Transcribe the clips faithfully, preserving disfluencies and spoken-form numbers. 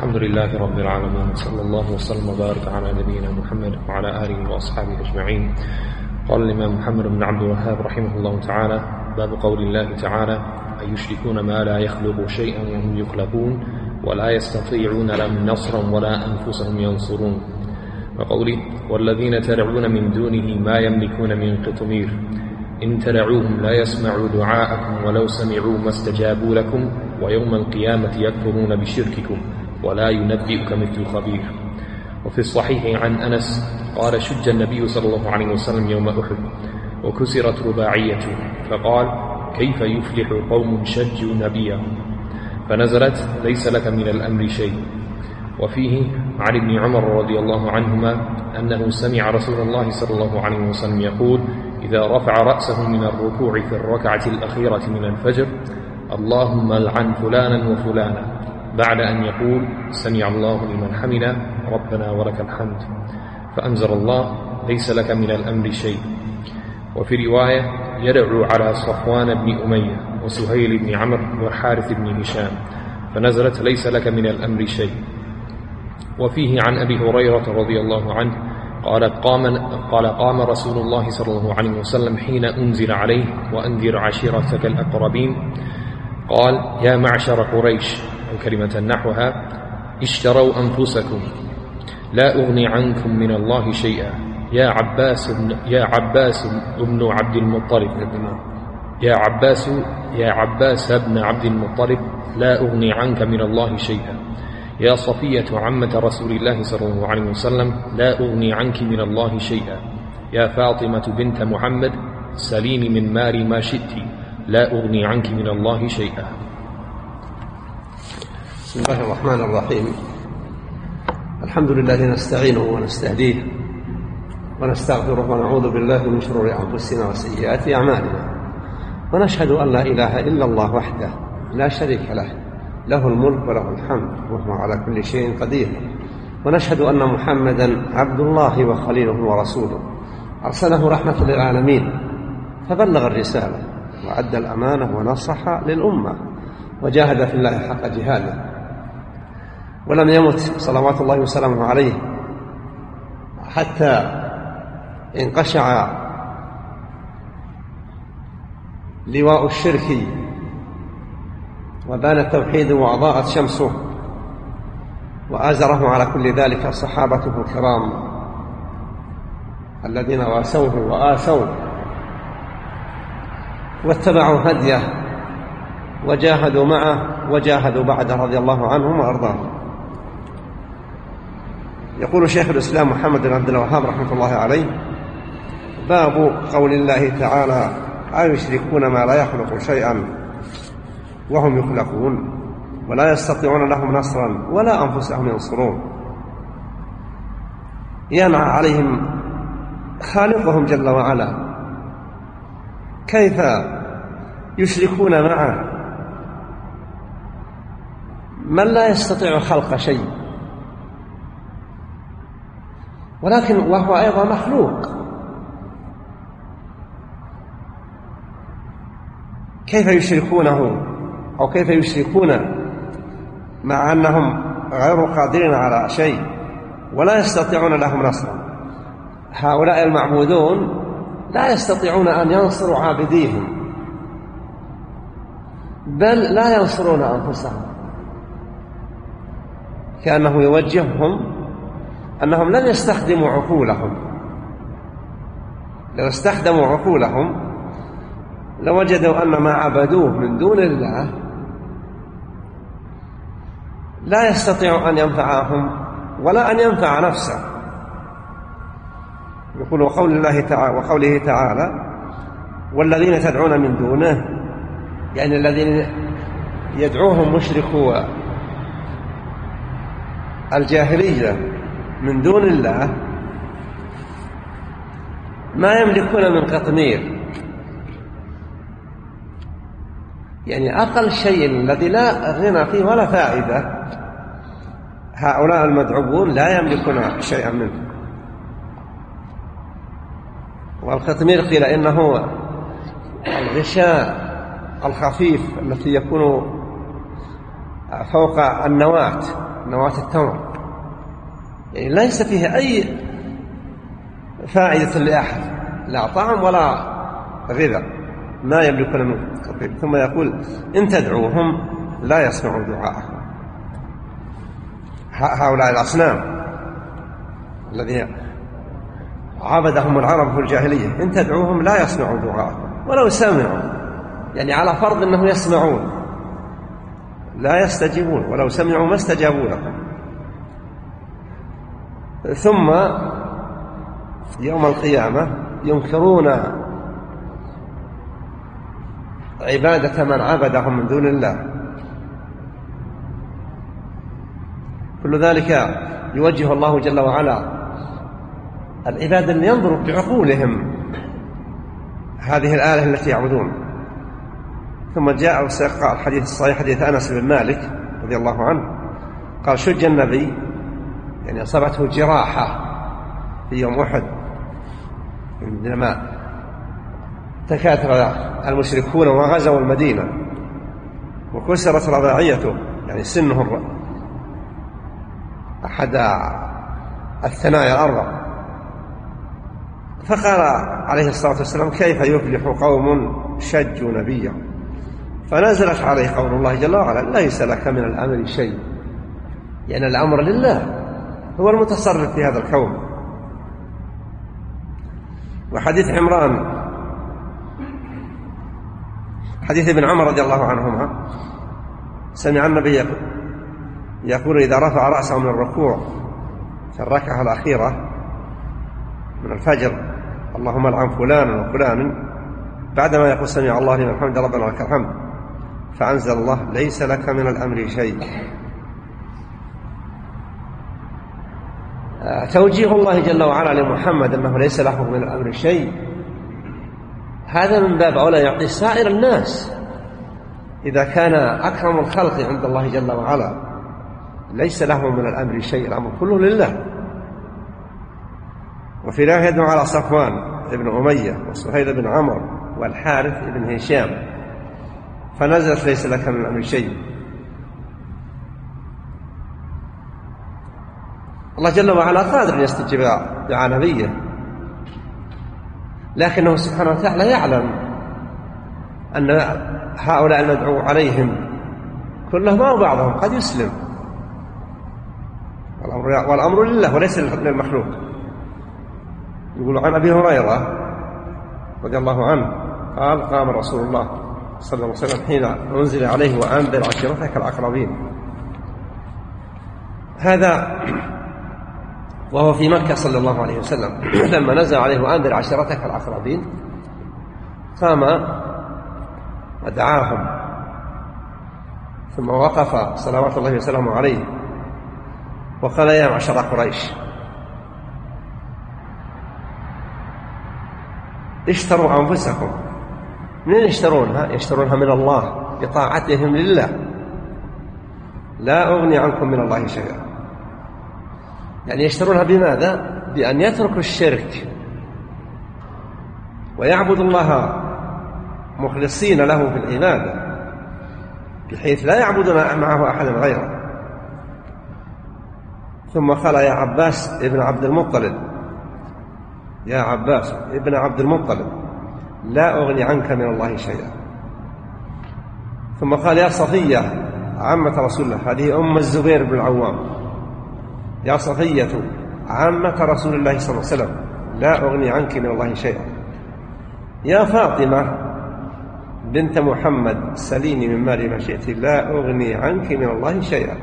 الحمد لله رب العالمين، صلى الله وسلم وبارك على نبينا محمد وعلى آله وأصحابه أجمعين. قال الإمام محمد بن عبد الوهاب رحمه الله تعالى: باب قول الله تعالى: أن يشركون ما لا يخلق شيئا وهم يخلقون ولا يستطيعون لهم نصرا ولا أنفسهم ينصرون. وقوله: والذين تدعون من دونه ما يملكون من قطمير إن تدعوهم لا يسمعوا دعاءكم ولو سمعوا ما استجابوا لكم ويوم القيامة يكفرون بشرككم ولا ينبئك مثل خبير. وفي الصحيح عن أنس قال: شج النبي صلى الله عليه وسلم يوم أحد وكسرت رباعيته، فقال: كيف يفلح قوم شجوا نبيهم؟ فنزلت: ليس لك من الأمر شيء. وفيه عن ابن عمر رضي الله عنهما أنه سمع رسول الله صلى الله عليه وسلم يقول: إذا رفع رأسه من الركوع في الركعة الأخيرة من الفجر: اللهم لعن فلانا وفلانا، بعد أن يقول: سمع الله لمن حمده ربنا ولك الحمد، فأنزل الله: ليس لك من الأمر شيء. وفي رواية: يدعو على صفوان بن أمية وسهيل بن عمرو والحارث بن هشام، فنزلت: ليس لك من الأمر شيء. وفيه عن أبي هريرة رضي الله عنه قال: قام, قال قام رسول الله صلى الله عليه وسلم حين أنزل عليه: وأنذر عشيرتك الأقربين، قال: يا معشر قريش، أو كلمة نحوها: اشتروا أنفسكم، لا أغني عنكم من الله شيئا، يا عباس بن يا عباس بن عبد المطلب يا عباس يا عباس بن عبد المطلب، لا أغني عنك من الله شيئا، يا صفية عمة رسول الله صلى الله عليه وسلم، لا أغني عنك من الله شيئا، يا فاطمة بنت محمد، سليني من مالي ما شئت، لا أغني عنك من الله شيئا. بسم الله الرحمن الرحيم. الحمد لله نستعينه ونستهديه ونستغفره ونعوذ بالله من شرور أنفسنا وسيئات أعمالنا، ونشهد أن لا إله إلا الله وحده لا شريك له، له الملك وله الحمد وهو على كل شيء قدير. ونشهد أن محمدا عبد الله وخليله ورسوله، أرسله رحمة للعالمين، فبلغ الرسالة وأدى الأمانة ونصح للأمة وجاهد في الله حق جهاده، ولم يمت صلوات الله وسلامه عليه حتى انقشع لواء الشرك وبان التوحيد وأضاءت شمسه، وآزره على كل ذلك صحابته الكرام الذين واسوه وآسوه واتبعوا هديه وجاهدوا معه وجاهدوا بعده رضي الله عنهم وأرضاهم. يقول شيخ الإسلام محمد بن عبد الوهاب رحمة الله عليه: باب قول الله تعالى: أيشركون ما لا يخلق شيئا وهم يخلقون ولا يستطيعون لهم نصرا ولا أنفسهم ينصرون. ينعى عليهم خالقهم جل وعلا، كيف يشركون معه من لا يستطيع خلق شيء، ولكن وهو أيضا مخلوق. كيف يشركونه أو كيف يشركون مع أنهم غير قادرين على شيء ولا يستطيعون لهم نصرا؟ هؤلاء المعبودون لا يستطيعون أن ينصروا عابديهم، بل لا ينصرون أنفسهم، كأنه يوجههم أنهم لن يستخدموا عقولهم. لو استخدموا عقولهم لوجدوا أن ما عبدوه من دون الله لا يستطيع أن ينفعهم ولا أن ينفع نفسه. يقول: وقول الله تعالى وقوله تعالى: والذين تدعون من دونه، يعني الذين يدعوهم مشركو الجاهلية من دون الله ما يملكون من قطمير، يعني أقل شيء الذي لا غنى فيه ولا فائدة، هؤلاء المدعوون لا يملكون شيئا منه. والقطمير قيل إنه الغشاء الخفيف التي يكون فوق النواة نواة التمر، يعني ليس فيه أي فائدة لأحد، لا طعم ولا غذاء، ما يملكون منه. ثم يقول إن تدعوهم لا يسمعوا دعاءكم. هؤلاء الأصنام الذين عبدهم العرب في الجاهلية، إن تدعوهم لا يسمعوا دعاءكم ولو سمعوا، يعني على فرض أنهم يسمعون، لا يستجيبون، ولو سمعوا ما استجابوا لكم. ثم يوم القيامة ينكرون عبادة من عبدهم من دون الله. كل ذلك يوجه الله جل وعلا العباد أن ينظروا بعقولهم هذه الآلهة التي يعبدون. ثم جاء وسيقع الحديث الصحيح حديث أنس بن مالك رضي الله عنه قال شج النبي، يعني أصابته جراحة في يوم أحد عندما تكاثر المشركون وغزوا المدينة وكسرت رباعيته، يعني سنه أحد الثنايا الأربع. فقال عليه الصلاة والسلام كيف يفلح قوم شجوا نبيا؟ فنزلت عليه قول الله جل وعلا ليس لك من الأمر شيء، يعني الأمر لله، هو المتصرف في هذا الكون. وحديث عمران حديث ابن عمر رضي الله عنهما سمع النبي يقول إذا رفع رأسه من الركوع في الركعة الأخيرة من الفجر اللهم العن فلان وفلان، بعدما يقول سمع الله لمن حمده ربنا لك الحمد، فأنزل الله ليس لك من الأمر شيء. توجيه الله جل وعلا لمحمد أنه ليس له من الأمر شيء، هذا من باب أولى يعطي سائر الناس. إذا كان أكرم الخلق عند الله جل وعلا ليس له من الأمر شيء، الأمر كله لله. وفي الله يدعو على صفوان ابن أمية وسهيل بن عمرو والحارث بن هشام، فنزلت ليس لك من الأمر شيء. الله جل وعلا قادر أن يستجيب دعاء نبيه، لكنه سبحانه وتعالى يعلم أن هؤلاء المدعو عليهم كلهم أو بعضهم قد يسلم، والأمر لله وليس للمخلوق. يقول عن أبي هريرة رضي الله عنه قال قام رسول الله صلى الله عليه وسلم حين أنزل عليه وأنذر عشيرتك الأقربين، هذا وهو في مكة صلى الله عليه وسلم لما نزل عليه وأنذر عشيرتك الأقربين قام ودعاهم، ثم وقف صلوات الله وسلامه عليه وقال يا معشر قريش اشتروا أنفسكم. منين يشترونها؟ يشترونها من الله بطاعتهم لله، لا أغني عنكم من الله شيئا. يعني يشترونها بماذا؟ بأن يتركوا الشرك ويعبدوا الله مخلصين له في العبادة، بحيث لا يعبدون معه أحدا غيره. ثم قال يا عباس ابن عبد المطلب، يا عباس ابن عبد المطلب لا أغني عنك من الله شيئا. ثم قال يا صفية عمة رسول الله، هذه أم الزبير بن العوام، يا صفية عمة رسول الله صلى الله عليه وسلم لا أغني عنك من الله شيئا. يا فاطمة بنت محمد سليني من مالي ما شئت لا أغني عنك من الله شيئا.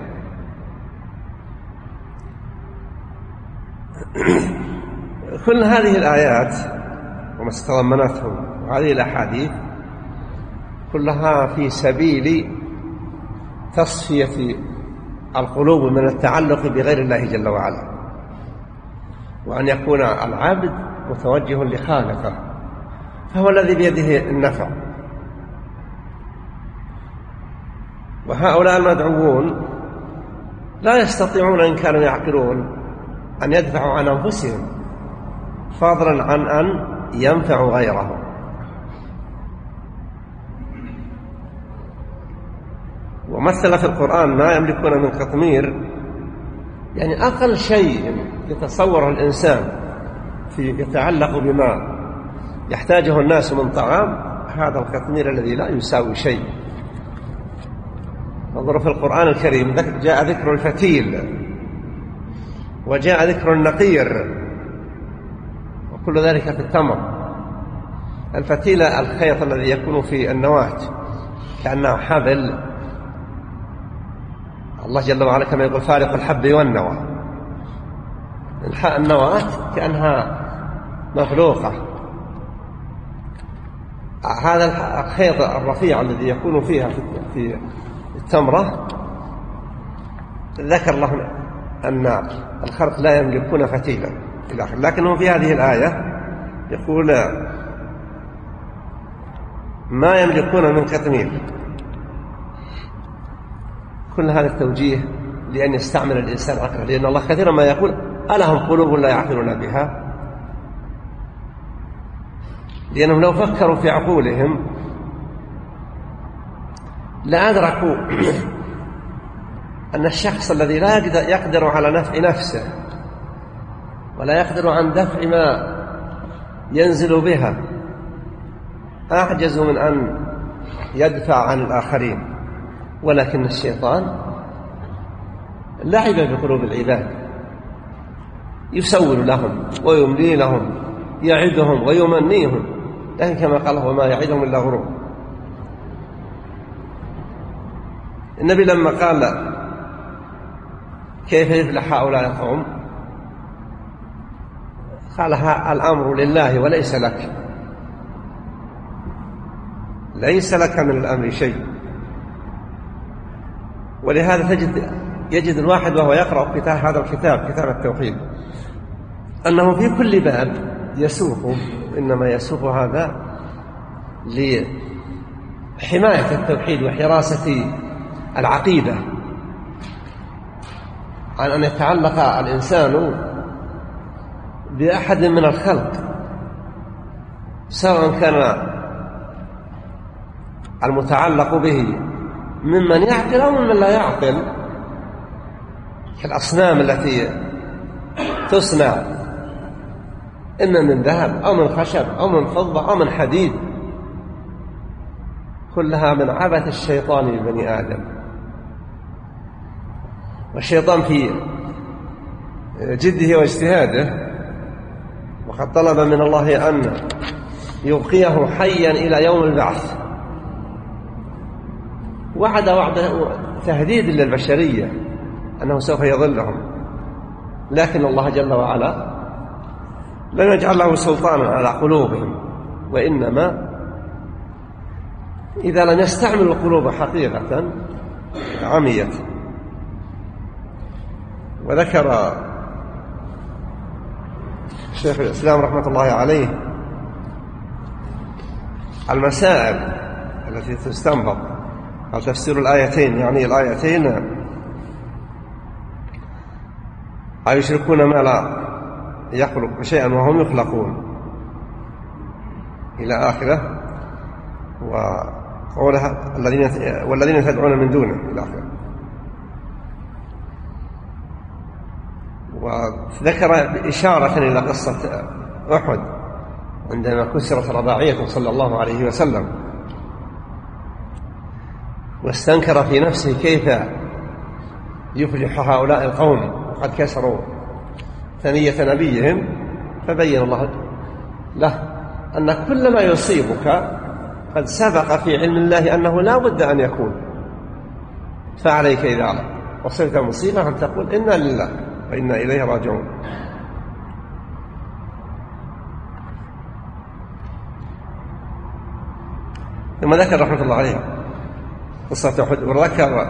كل هذه الآيات وما استضمنته وهذه الأحاديث كلها في سبيل تصفية القلوب من التعلق بغير الله جل وعلا، وأن يكون العبد متوجه لخالقه، فهو الذي بيده النفع. وهؤلاء المدعوون لا يستطيعون إن كانوا يعقلون أن يدفعوا عن أنفسهم، فضلا عن أن ينفعوا غيرهم. ومثل في القرآن ما يملكون من قطمير يعني أقل شيء يتصوره الإنسان في يتعلق بما يحتاجه الناس من طعام هذا القطمير الذي لا يساوي شيء. انظروا في القرآن الكريم جاء ذكر الفتيل وجاء ذكر النقير وكل ذلك في التمر. الفتيل الخيط الذي يكون في النواة كأنه حبل، الله جل وعلا كما يقول فارق الحب والنوى، النواة كأنها مفلوقة. هذا الخيط الرفيع الذي يكون فيها في التمرة ذكر لهم أن الخلق لا يملكون فتيلا إلى آخره، لكنه في هذه الآية يقول ما يملكون من قطمير. كل هذا التوجيه لأن يستعمل الإنسان عقله، لأن الله كثيرا ما يقول ألهم قلوب لا يعقلون بها، لأنهم لو فكروا في عقولهم لأدركوا أن الشخص الذي لا يقدر على نفع نفسه ولا يقدر عن دفع ما ينزل بها أعجز من أن يدفع عن الآخرين، ولكن الشيطان لعب بقلوب العباد، يسول لهم ويملي لهم، يعدهم ويمنيهم، لكن كما قال وما يعدهم إلا غرور. النبي لما قال كيف يفلح هؤلاء القوم قال الأمر لله وليس لك، ليس لك من الأمر شيء. ولهذا تجد يجد الواحد وهو يقرأ كتاب هذا الكتاب كتاب التوحيد أنه في كل باب يسوق، إنما يسوق هذا لحماية التوحيد وحراسة العقيدة، عن أن يتعلق الإنسان بأحد من الخلق سواء كان المتعلق به ممن يعقل أو ممن لا يعقل، كالأصنام التي تصنع إما من ذهب أو من خشب أو من فضة أو من حديد، كلها من عبث الشيطان لبني آدم. والشيطان في جده واجتهاده وقد طلب من الله أن يبقيه حيا إلى يوم البعث، وعد وعد تهديد للبشرية أنه سوف يضلهم، لكن الله جل وعلا لم يجعل له سلطانا على قلوبهم، وإنما إذا لم يستعمل القلوب حقيقة عميت. وذكر شيخ الإسلام رحمة الله عليه المسائل التي تستنبط على تفسير الآيتين، يعني الآيتين أيشركون ما لا يخلق شيئا وهم يخلقون إلى آخره، وقولها الذين والذين تدعون من دونه إلى آخره. وذكر إشارة إلى قصة أحد عندما كسرت رباعية صلى الله عليه وسلم، واستنكر في نفسه كيف يفلح هؤلاء القوم وقد كسروا ثنية نبيهم، فبين الله له أن كل ما يصيبك قد سبق في علم الله أنه لا بد أن يكون، فعليك إذا وصلت مصيبة أن تقول إنا لله وإنا إليه راجعون. ثم ذكر رحمة الله عليه قصة أحد، وذكر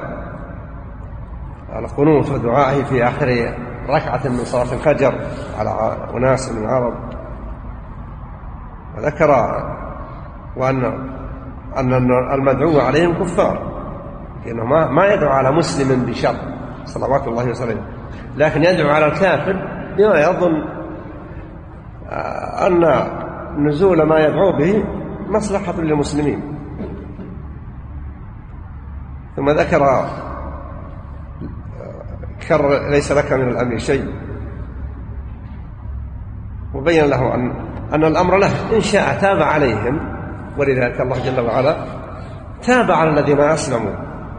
القنوت ودعائه في آخر ركعة من صلاة الفجر على أناس من العرب، وذكر وأن أن المدعو عليهم كفار، لأنه ما ما يدعو على مسلم بشر صلوات الله وسلامه، لكن يدعو على الكافر بما يظن أن نزول ما يدعو به مصلحة للمسلمين. ثم ذكر كرر ليس لك من الأمر شيء، وبين له أن, أن الأمر له، إن شاء تاب عليهم، ولذلك الله جل وعلا تاب على الذين أسلموا.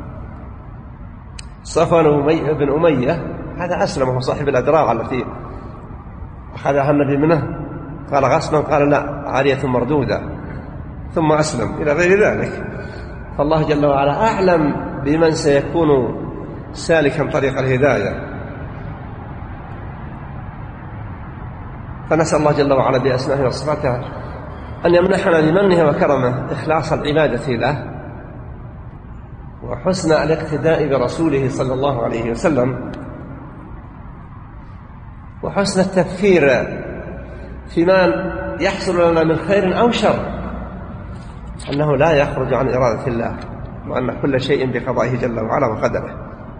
صفوان بن أمية هذا أسلم، هو صاحب الأدراع التي أخذها النبي منه، قال غصبا، قال لا عارية مردودة، ثم أسلم إلى غير ذلك. فالله جل وعلا أعلم بمن سيكون سالكا طريق الهداية. فنسأل الله جل وعلا بأسمائه وصفاته أن يمنحنا بمنه وكرمه إخلاص العبادة له، وحسن الاقتداء برسوله صلى الله عليه وسلم، وحسن التفكير فيما يحصل لنا من خير أو شر، أنه لا يخرج عن إرادة الله، وأن كل شيء بقضائه جل وعلا وقدره.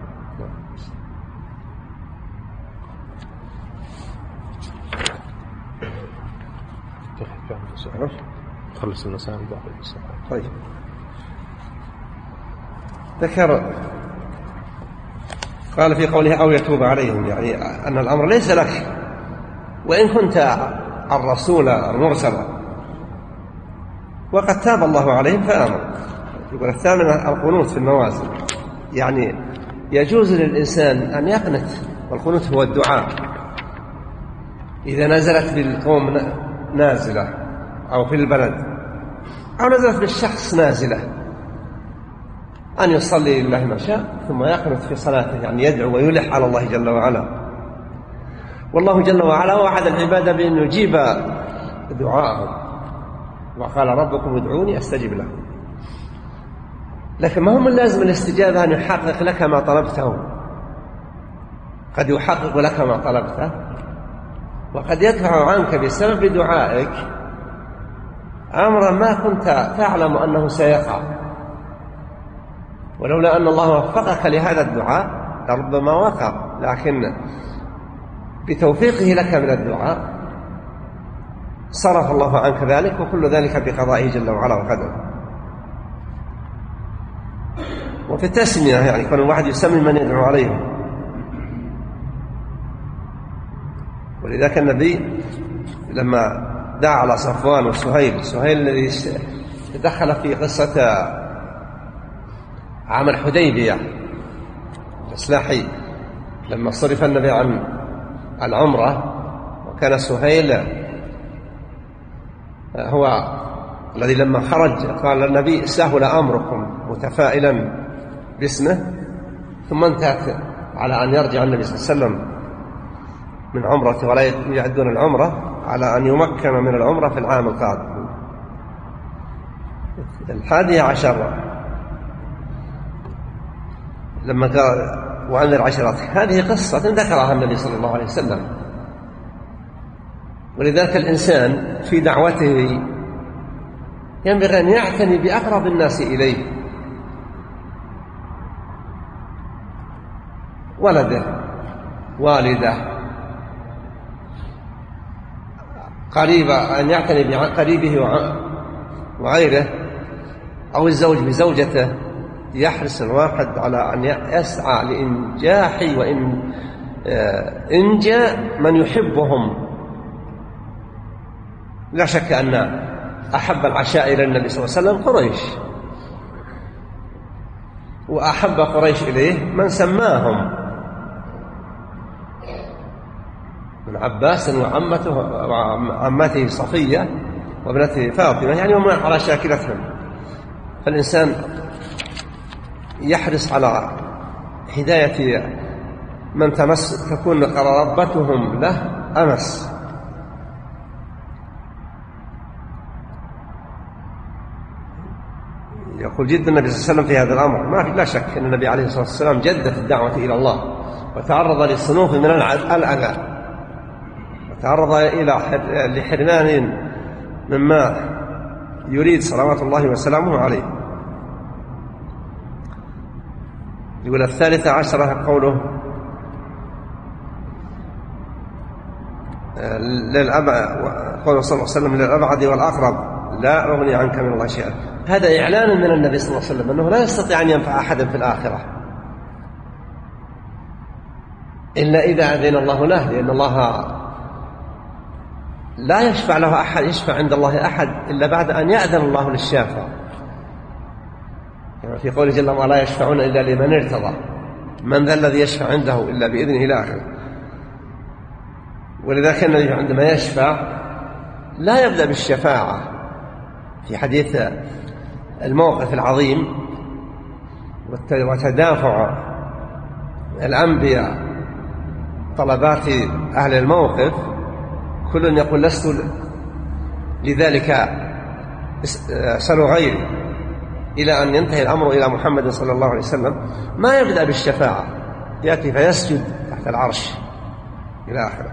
خلص المسائل. طيب، ذكر قال في قوله أو يتوب عليهم، يعني أن الأمر ليس لك، وإن كنت الرسول المرسل وقد تاب الله عليهم فآمن. يقول الثامنة القنوت في النوازل، يعني يجوز للإنسان أن يقنت، والقنوت هو الدعاء إذا نزلت بالقوم نازلة أو في البلد أو نزلت بالشخص نازلة، أن يصلي لله ما شاء ثم يقنت في صلاته، يعني يدعو ويلح على الله جل وعلا. والله جل وعلا وعد العباد بأن يجيب دعاءهم، وقال ربكم ادعوني أستجب لكم. لكن ما هو من لازم الاستجابة أن يحقق لك ما طلبته، قد يحقق لك ما طلبته، وقد يدفع عنك بسبب دعائك أمرا ما كنت تعلم أنه سيقع، ولولا أن الله وفقك لهذا الدعاء لربما وقع، لكن بتوفيقه لك من الدعاء صرف الله عنك ذلك، وكل ذلك بقضائه جل وعلا وقدره. وفي التسمية يعني كان الواحد يسمي من يدعو عليهم، ولذلك النبي لما دعا على صفوان وسهيل، سهيل الذي دخل في قصة عام الحديبية الإصلاحي، لما صرف النبي عن العمرة، وكان سهيل هو الذي لما خرج قال النبي سهل أمركم، متفائلا باسمه، ثم انتهت على أن يرجع النبي صلى الله عليه وسلم من عمرته، ولا يعدون العمرة على أن يمكن من العمرة في العام القادم. الحادي عشر لما قال وأنذر عشرات، هذه قصة ذكرها النبي صلى الله عليه وسلم. ولذلك الإنسان في دعوته ينبغي أن يعتني بأقرب الناس إليه، ولده، والده، قريبة، أن يعتني بقريبه وغيره، أو الزوج بزوجته. يحرص الواحد على أن يسعى لإنجاح وإن إنجى من يحبهم. لا شك أن أحب العشائر النبي صلى الله عليه وسلم قريش، وأحب قريش إليه من سماهم من عباس وعمته وعمته صفية وابنته فاطمة، يعني وما على شاكلتهم. فالإنسان يحرص على هداية من تمس تكون قرابتهم له أمس. يقول جد النبي صلى الله عليه وسلم في هذا الأمر، ما في لا شك أن النبي عليه الصلاة والسلام جد في الدعوة إلى الله، وتعرض للصنوف من الأذى، وتعرض إلى لحرمان مما يريد صلوات الله وسلامه عليه. يقول الثالثة عشرة قوله للأبعد، قوله صلى الله عليه وسلم للأبعد والأقرب لا أغني عنك من الله شيئا. هذا إعلان من النبي صلى الله عليه وسلم أنه لا يستطيع أن ينفع أحدا في الآخرة، إلا إذا أذن الله له، لأن الله لا يشفع له أحد يشفع عند الله أحد إلا بعد أن يأذن الله للشافع، يعني في قوله جل وعلا لا يشفعون إلا لمن ارتضى، من ذا الذي يشفع عنده إلا بإذنه إلى آخره. ولذا كان النبي عندما يشفع لا يبدأ بالشفاعة في حديث الموقف العظيم وتدافع الأنبياء طلبات أهل الموقف، كل يقول لست لذلك اسألوا غيري، إلى أن ينتهي الأمر إلى محمد صلى الله عليه وسلم ما يبدأ بالشفاعة، يأتي فيسجد تحت العرش إلى آخره.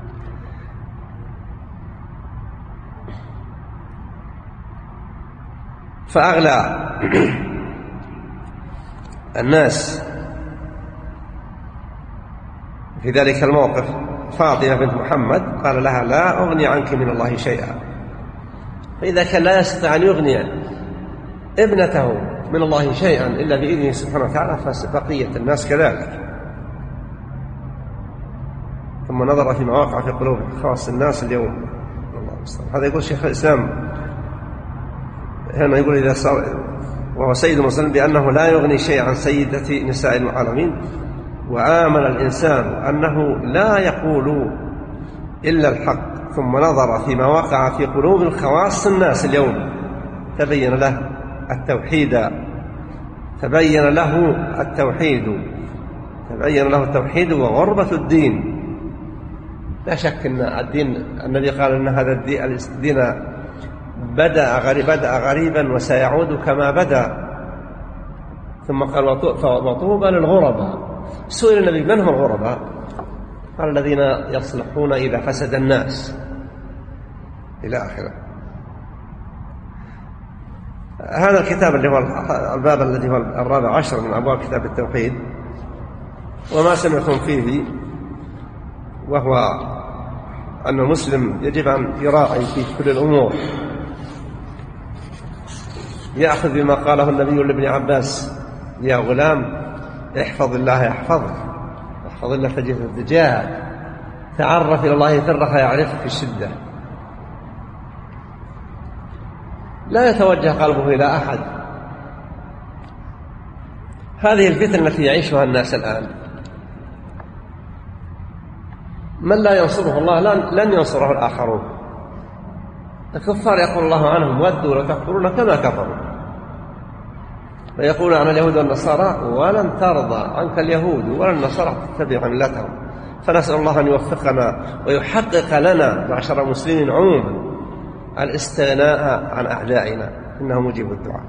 فأغلى الناس في ذلك الموقف فاطمة بنت محمد قال لها لا أغني عنك من الله شيئا، فإذا كان لا يستطيع أن يغني ابنته من الله شيئا إلا بإذنه سبحانه وتعالى فبقية الناس كذلك. ثم نظر في مواقع في قلوب خاص الناس اليوم. هذا يقول شيخ الإسلام هنا، يقول إذا صار وهو سيد المسلمين بأنه لا يغني شيء عن سيدة نساء العالمين، وآمن الإنسان أنه لا يقول إلا الحق، ثم نظر فيما وقع في قلوب الخواص الناس اليوم تبين له التوحيد تبين له التوحيد تبين له التوحيد وغربة الدين. لا شك أن الدين النبي قال أن هذا الدين بدأ غريب بدأ غريبا وسيعود كما بدأ، ثم قال وطوبى للغرباء. سئل النبي من هم الغرباء؟ قال الذين يصلحون إذا فسد الناس إلى آخره. هذا الكتاب اللي هو الباب الذي هو الرابع عشر من أبواب كتاب التوحيد، وما سمعتم فيه وهو أن المسلم يجب أن يراعي في كل الأمور، يأخذ بما قاله النبي لابن عباس يا غلام احفظ الله يحفظك، احفظ الله تجد الدجال، تعرف إلى الله في الرخاء يعرفك في الشدة. لا يتوجه قلبه إلى أحد. هذه الفتنة التي يعيشها الناس الآن، من لا ينصره الله لن ينصره الآخرون. الكفار يقول الله عنهم ودوا لتكفرون كما كفروا، فيقول عن اليهود والنصارى ولن ترضى عنك اليهود ولا النصارى تتبع ملتهم. فنسأل الله أن يوفقنا ويحقق لنا معشر المسلمين عموما الاستغناء عن أعدائنا، إنه مجيب الدعاء.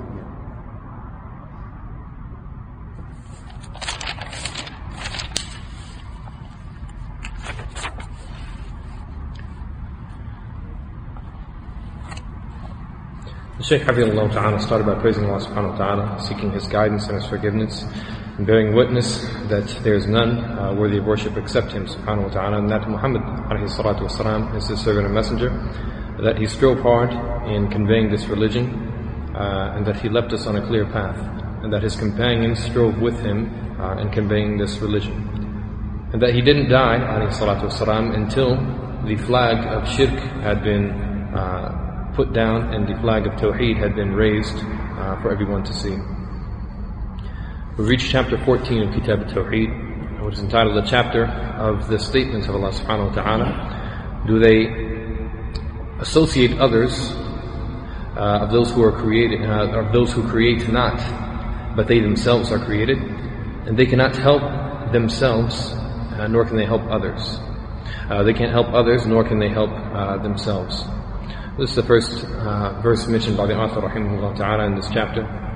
The Shaykh Hafidhullah Ta'ala started by praising Allah Subhanahu Wa Ta'ala, seeking His guidance and His forgiveness, and bearing witness that there is none uh, worthy of worship except Him Subhanahu Wa Ta'ala, and that Muhammad Alayhi Salatu Wasalam is His servant and messenger, that he strove hard in conveying this religion, uh, and that he left us on a clear path, and that his companions strove with him uh, in conveying this religion, and that he didn't die Alayhi Salatu Wasalam until the flag of shirk had been uh, put down and the flag of Tawheed had been raised uh, for everyone to see. We reached chapter fourteen of Kitab al-Tawheed, which is entitled the chapter of the statements of Allah Subhanahu Wa Ta'ala. Do they associate others uh, of those who are created, uh, of those who create not, but they themselves are created, and they cannot help themselves, uh, nor can they help others. Uh, they can't help others, nor can they help uh, themselves. This is the first uh, verse mentioned by the author rahimahullah ta'ala in this chapter.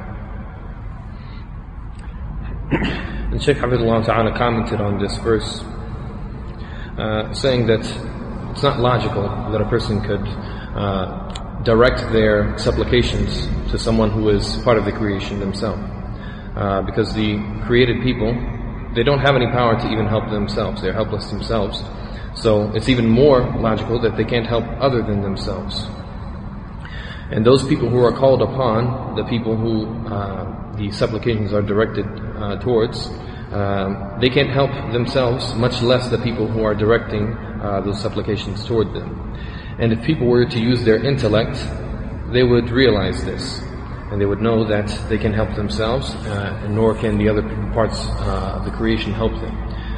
And Shaykh Hafidhullah ta'ala commented on this verse, uh, saying that it's not logical that a person could uh, direct their supplications to someone who is part of the creation themselves. Uh, because the created people, they don't have any power to even help themselves. They're helpless themselves. So it's even more logical that they can't help other than themselves. And those people who are called upon, the people who uh, the supplications are directed uh, towards, Um, they can't help themselves, much less the people who are directing uh, those supplications toward them. And if people were to use their intellect, they would realize this, and they would know that they can help themselves, uh, and nor can the other parts uh, of the creation help them.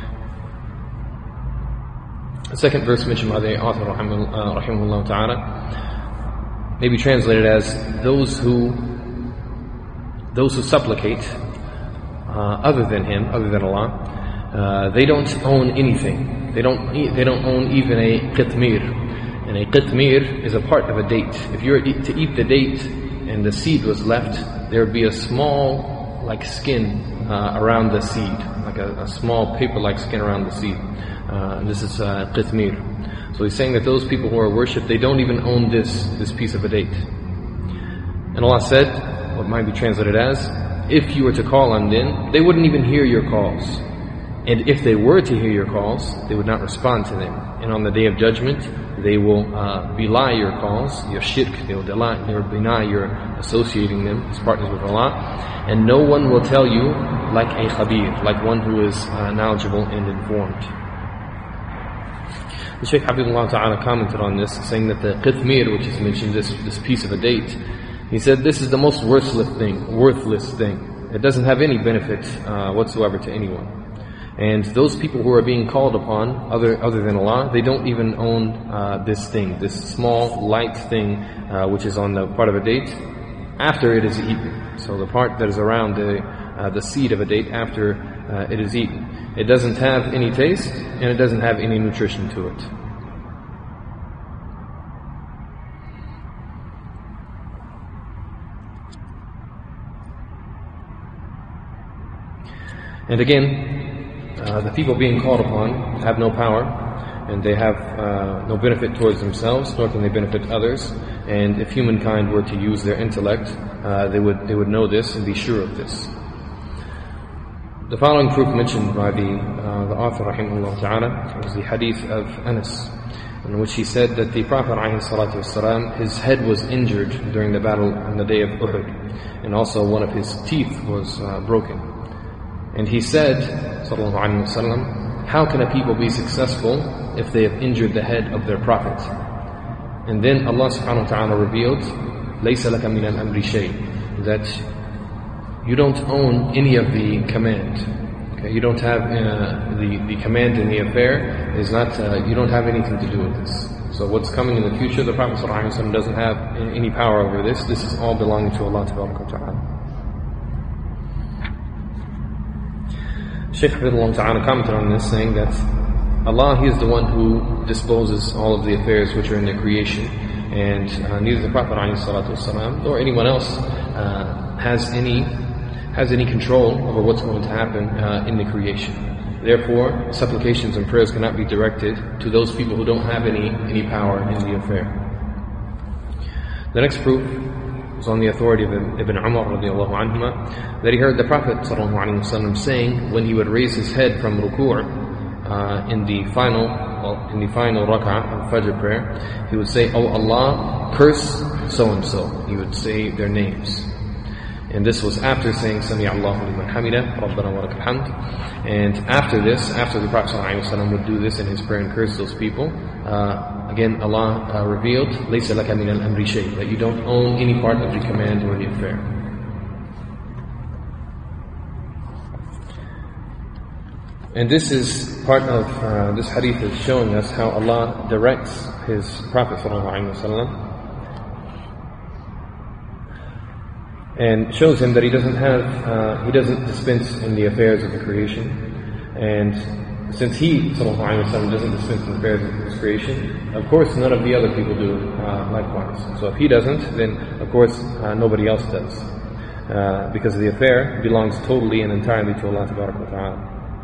The second verse mentioned by the author, rahimahullah ta'ala, may be translated as those who those who supplicate uh, other than Him, other than Allah, uh, they don't own anything. They don't they don't own even a qitmir. And a qitmir is a part of a date. If you were to eat the date and the seed was left, there would be a small, like skin uh, around the seed, like a, a small paper-like skin around the seed. Uh, this is uh, qitmir. So he's saying that those people who are worshipped, they don't even own this this piece of a date. And Allah said, what might be translated as, if you were to call on them, they wouldn't even hear your calls. And if they were to hear your calls, they would not respond to them. And on the Day of Judgment, they will uh, belie your calls, your shirk, they will deny, they will deny your associating them as partners with Allah. And no one will tell you like a khabir, like one who is uh, knowledgeable and informed. The Shaykh Habibullah Ta'ala commented on this, saying that the qitmir, which is mentioned, this, this piece of a date, he said this is the most worthless thing, worthless thing. It doesn't have any benefit uh, whatsoever to anyone. And those people who are being called upon, other other than Allah, they don't even own uh, this thing, this small, light thing, uh, which is on the part of a date, after it is eaten. So the part that is around the, uh, the seed of a date after uh, it is eaten. It doesn't have any taste, and it doesn't have any nutrition to it. And again, uh, the people being called upon have no power, and they have uh, no benefit towards themselves, nor can they benefit others. And if humankind were to use their intellect, uh, they would they would know this and be sure of this. The following proof mentioned by the uh, the author, rahimahullah ta'ala, was the hadith of Anas, in which he said that the Prophet ﷺ, his head was injured during the battle on the day of Uhud, and also one of his teeth was uh, broken. And he said, sallallahu alaihi wasallam, how can a people be successful if they have injured the head of their Prophet? And then Allah subhanahu wa ta'ala revealed, لَيْسَ لَكَ مِنَ الْأَمْرِ شَيْءٍ, that you don't own any of the command. Okay, you don't have uh, the the command in the affair is not. Uh, you don't have anything to do with this. So what's coming in the future, the Prophet ﷺ doesn't have any power over this. This is all belonging to Allah Ta'ala. Shaykh Habibullah Ta'ala commented on this, saying that Allah, He is the one who disposes all of the affairs which are in the creation, and uh, neither the Prophet ﷺ nor anyone else uh, has any. has any control over what's going to happen uh, in the creation. Therefore, supplications and prayers cannot be directed to those people who don't have any any power in the affair. The next proof was on the authority of Ibn Umar radiallahu anhuma, that he heard the Prophet sallallahu alaihi wasallam saying when he would raise his head from ruku' uh, in the final well, in the final rak'ah of Fajr prayer, he would say, "Oh Allah, curse so and so." He would say their names. And this was after saying, Sami Allahu liman hamida, Rabbana wa lakal hamd. And after this, after the Prophet ﷺ would do this in his prayer and curse those people, uh, again Allah uh, revealed, لَيْسَ لَكَ مِنَ الْأَمْرِ شَيْءٍ, that you don't own any part of the command or the affair. And this is part of, uh, this hadith is showing us how Allah directs His Prophet ﷺ, and shows him that he doesn't have, uh, he doesn't dispense in the affairs of the creation. And since he, sallallahu alaihi wasallam, doesn't dispense in the affairs of his creation, of course none of the other people do uh, likewise. So if he doesn't, then of course uh, nobody else does. Uh, because the affair belongs totally and entirely to Allah Tabaraka wa Ta'ala.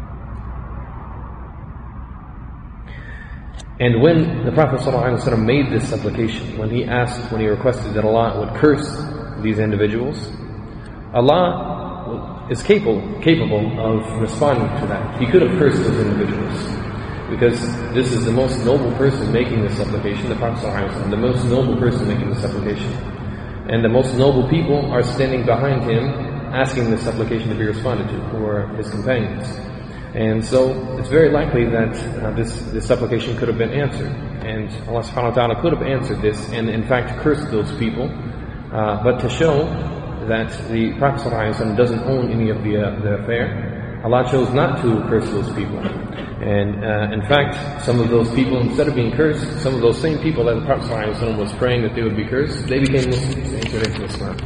And when the Prophet sallallahu alaihi wasallam made this supplication, when he asked, when he requested that Allah would curse these individuals, Allah is capable capable of responding to that. He could have cursed those individuals, because this is the most noble person making this supplication, the Prophet ﷺ, the most noble person making this supplication. And the most noble people are standing behind him asking this supplication to be responded to for his companions. And so it's very likely that uh, this, this supplication could have been answered. And Allah subhanahu wa ta'ala could have answered this and in fact cursed those people. Uh, but to show that the Prophet ﷺ doesn't own any of the, uh, the affair, Allah chose not to curse those people. And uh, in fact, some of those people, instead of being cursed, some of those same people that the Prophet ﷺ was praying that they would be cursed, they became Muslims, they entered into Islam.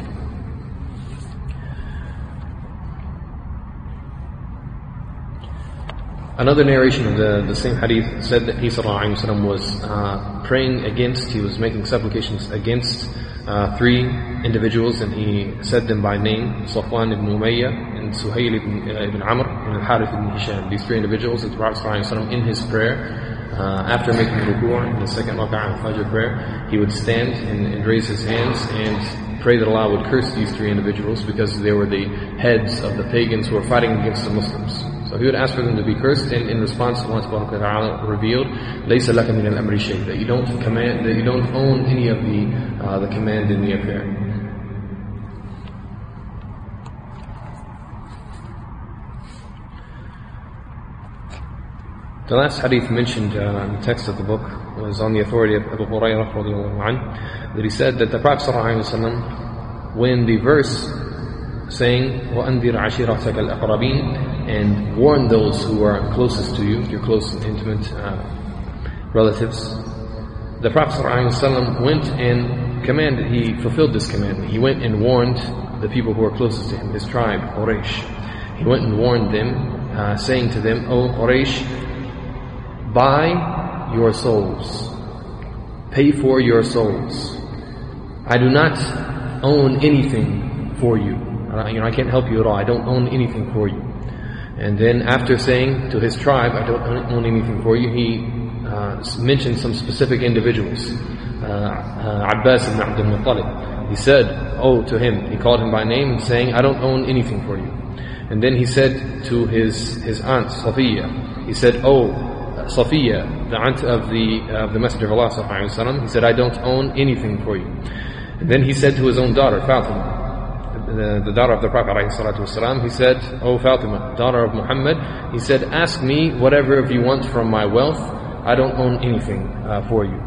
Another narration of the, the same hadith said that he ﷺ was uh, praying against, he was making supplications against uh, three individuals, and he said them by name: Safwan ibn Umayyah, and Suhayl ibn, uh, ibn Amr, and Al-Harith ibn Hisham. These three individuals, the Prophet ﷺ in his prayer, uh, after making ruku' in the second rak'ah of Fajr prayer, he would stand and, and raise his hands and pray that Allah would curse these three individuals because they were the heads of the pagans who were fighting against the Muslims. So he would ask for them to be cursed, and in response, Allah subhanahu wa ta'ala revealed, "Laysa laka min al-amri shay," that you don't command, that you don't own any of the uh, the command in the affair. The last hadith mentioned uh, in the text of the book was on the authority of Abu Hurairah radiyallahu anhu, that he said that the Prophet sallallahu alaihi wasallam, when the verse saying وَأَنذِرْ عَشِيرَتَكَ الْأَقْرَبِينَ, and warn those who are closest to you, your close and intimate uh, relatives, the Prophet ﷺ went and commanded, he fulfilled this commandment. He went and warned the people who were closest to him, his tribe, Quraysh. He went and warned them, uh, saying to them, "O Quraysh, buy your souls, pay for your souls. I do not own anything for you. Uh, you know, I can't help you at all. I don't own anything for you." And then after saying to his tribe, "I don't own anything for you," he uh, mentioned some specific individuals. Uh, uh, Abbas ibn Abdul Muttalib. He said, "Oh," to him, he called him by name, saying, "I don't own anything for you." And then he said to his, his aunt, Safiya, he said, "Oh, Safiya, the aunt of the, uh, of the Messenger of Allah sallallahu alaihi wasallam," he said, "I don't own anything for you." And then he said to his own daughter, Fatima, The, the daughter of the Prophet ﷺ, he said, "O Fatima, daughter of Muhammad," he said, "ask me whatever you want from my wealth. I don't own anything uh, for you."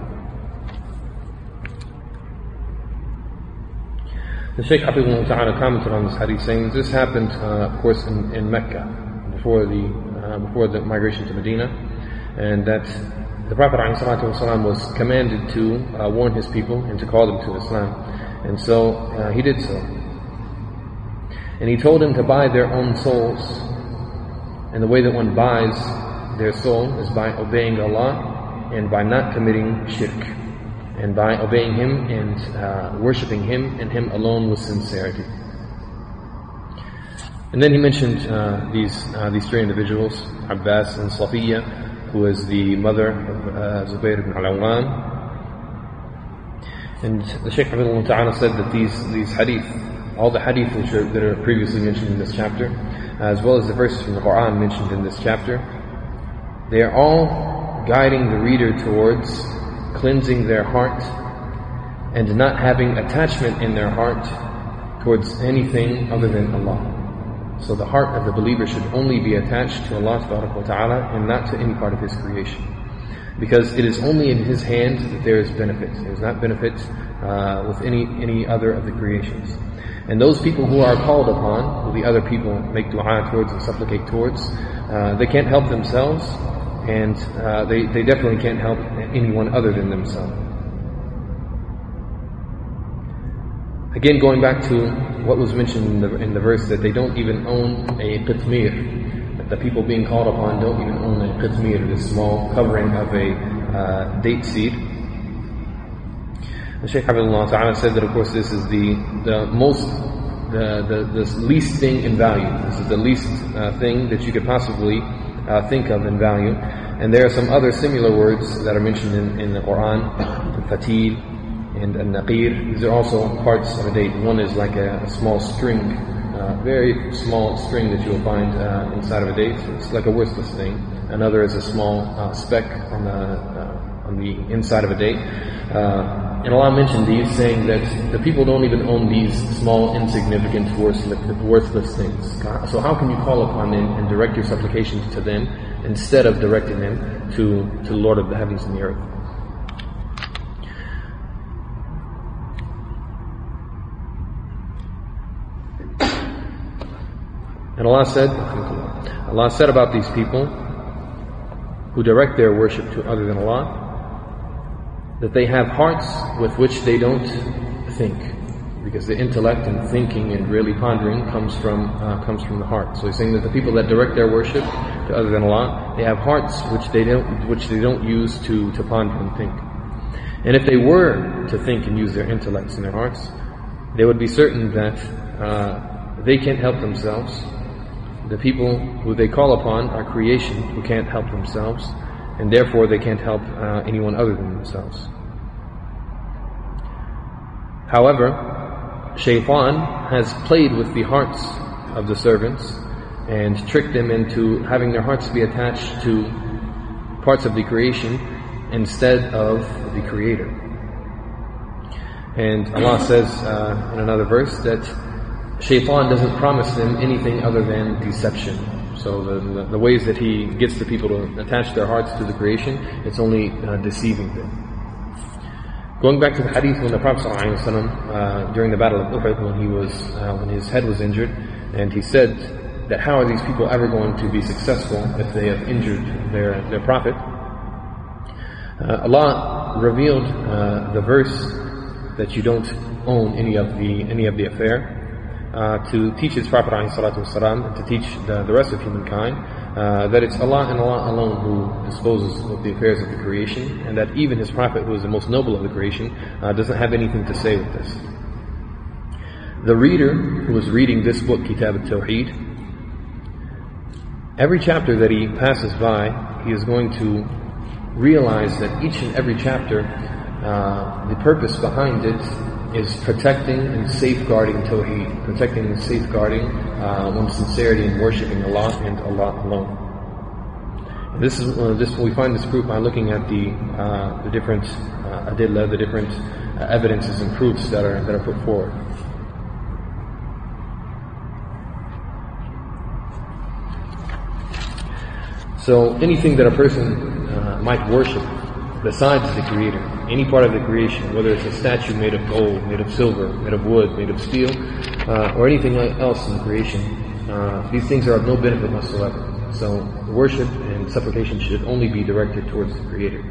The Shaykh Hafidhullah Ta'ala commented on this hadith, saying this happened, uh, of course, in, in Mecca before the uh, before the migration to Medina, and that the Prophet ﷺ was commanded to uh, warn his people and to call them to Islam, and so uh, he did so. And he told them to buy their own souls. And the way that one buys their soul is by obeying Allah and by not committing shirk, and by obeying Him and uh, worshipping Him and Him alone with sincerity. And then he mentioned uh, these uh, these three individuals, Abbas and Safiya, who is the mother of uh, Zubayr ibn al-Awwam. And the Shaykh Hafidhullah Ta'ala said that these, these hadith, all the hadith which are, that are previously mentioned in this chapter, as well as the verses from the Quran mentioned in this chapter, they are all guiding the reader towards cleansing their heart and not having attachment in their heart towards anything other than Allah. So the heart of the believer should only be attached to Allah wa ta'ala and not to any part of His creation. Because it is only in His hand that there is benefit. There is not benefit uh, with any, any other of the creations. And those people who are called upon, who the other people make dua towards and supplicate towards, uh, they can't help themselves, and uh, they, they definitely can't help anyone other than themselves. Again, going back to what was mentioned in the, in the verse, that they don't even own a qitmir, that the people being called upon don't even own a qitmir, this small covering of a uh, date seed. The Shaykh Hafidhullah Ta'ala said that, of course, this is the, the most, the, the, the least thing in value. This is the least uh, thing that you could possibly uh, think of in value. And there are some other similar words that are mentioned in, in the Quran, fatil and al-naqir. These are also parts of a date. One is like a, a small string, uh, very small string that you will find uh, inside of a date. It's like a worthless thing. Another is a small uh, speck on the, uh, on the inside of a date. Uh, and Allah mentioned these, saying that the people don't even own these small, insignificant, worthless, worthless things. So how can you call upon them and direct your supplications to them instead of directing them to, to the Lord of the heavens and the earth? And Allah said, Allah said about these people who direct their worship to other than Allah, that they have hearts with which they don't think, because the intellect and thinking and really pondering comes from uh, comes from the heart. So he's saying that the people that direct their worship to other than Allah, they have hearts which they don't which they don't use to to ponder and think. And if they were to think and use their intellects and their hearts, they would be certain that uh, they can't help themselves. The people who they call upon are creation who can't help themselves, and therefore they can't help uh, anyone other than themselves. However, Shaitan has played with the hearts of the servants and tricked them into having their hearts be attached to parts of the creation instead of the Creator. And Allah says uh, in another verse that Shaitan doesn't promise them anything other than deception. So the, the, the ways that he gets the people to attach their hearts to the creation, it's only uh, deceiving them. Going back to the hadith when the Prophet ﷺ, uh, during the Battle of Uhud, when he was, uh, when his head was injured, and he said that how are these people ever going to be successful if they have injured their their Prophet? Uh, Allah revealed uh, the verse that you don't own any of the any of the affair. Uh, to teach his Prophet ﷺ and to teach the, the rest of humankind uh, that it's Allah and Allah alone who disposes of the affairs of the creation, and that even his Prophet, who is the most noble of the creation, uh, doesn't have anything to say with this. The reader who is reading this book, Kitab al-Tawheed, every chapter that he passes by, he is going to realize that each and every chapter, uh, the purpose behind it is protecting and safeguarding Tawheed, protecting and safeguarding uh, one's sincerity in worshipping Allah and Allah alone. And this is uh, this we find this proof by looking at the uh, the different uh, adillah, the different uh, evidences and proofs that are that are put forward. So anything that a person uh, might worship besides the Creator, any part of the creation, whether it's a statue made of gold, made of silver, made of wood, made of steel, uh, or anything else in the creation, uh, these things are of no benefit whatsoever. So worship and supplication should only be directed towards the Creator.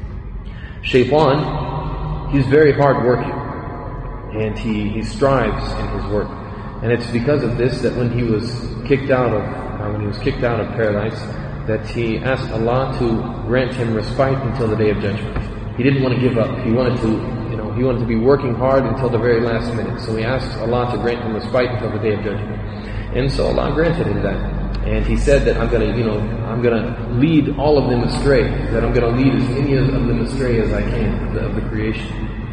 Shaitan, he's very hard working, and he, he strives in his work. And it's because of this that when he was kicked out of uh, when he was kicked out of paradise, that he asked Allah to grant him respite until the Day of Judgment. He didn't want to give up. He wanted to, you know, he wanted to be working hard until the very last minute. So he asked Allah to grant him respite until the Day of Judgment. And so Allah granted him that. And he said that I'm going to, you know, I'm going to lead all of them astray. That I'm going to lead as many of them astray as I can of the, of the creation.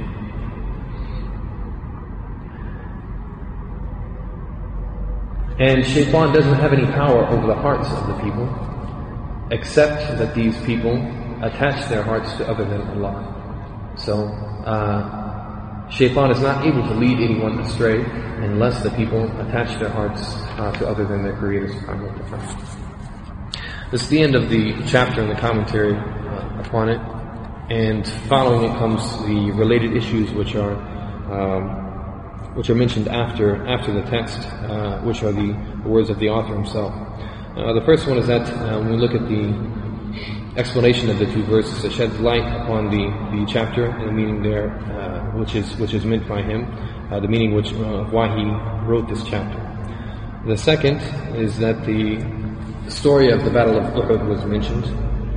And Shaitan doesn't have any power over the hearts of the people, except that these people attach their hearts to other than Allah. So, uh, Shaitan is not able to lead anyone astray unless the people attach their hearts uh, to other than their Creator subhanahu wa ta'ala. This is the end of the chapter and the commentary uh, upon it, and following it comes the related issues which are um, which are mentioned after after the text, uh, which are the, the words of the author himself. Uh, the first one is that uh, when we look at the explanation of the two verses, it sheds light upon the, the chapter and the meaning there, uh, which is which is meant by him, uh, the meaning which uh, of why he wrote this chapter. The second is that the story of the Battle of Uhud was mentioned,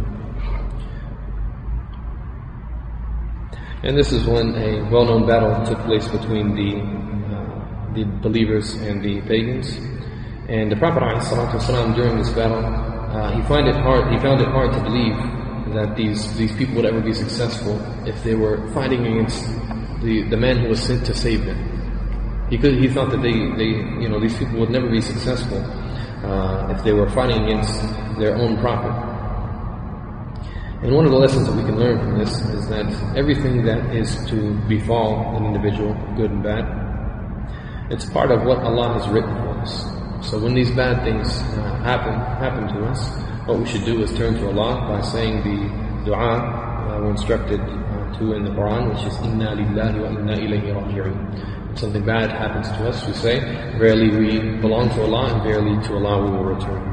and this is when a well-known battle took place between the uh, the believers and the pagans. And the Prophet ﷺ, during this battle, uh, he find it hard. He found it hard to believe that these these people would ever be successful if they were fighting against the the man who was sent to save them. He could he thought that they they you know these people would never be successful uh, if they were fighting against their own prophet. And one of the lessons that we can learn from this is that everything that is to befall an individual, good and bad, it's part of what Allah has written for us. So when these bad things uh, happen happen to us, what we should do is turn to Allah by saying the dua uh, we're instructed uh, to in the Quran, which is Inna lillahi wa inna ilayhi raji'un. When something bad happens to us, we say, verily we belong to Allah, and verily to Allah we will return.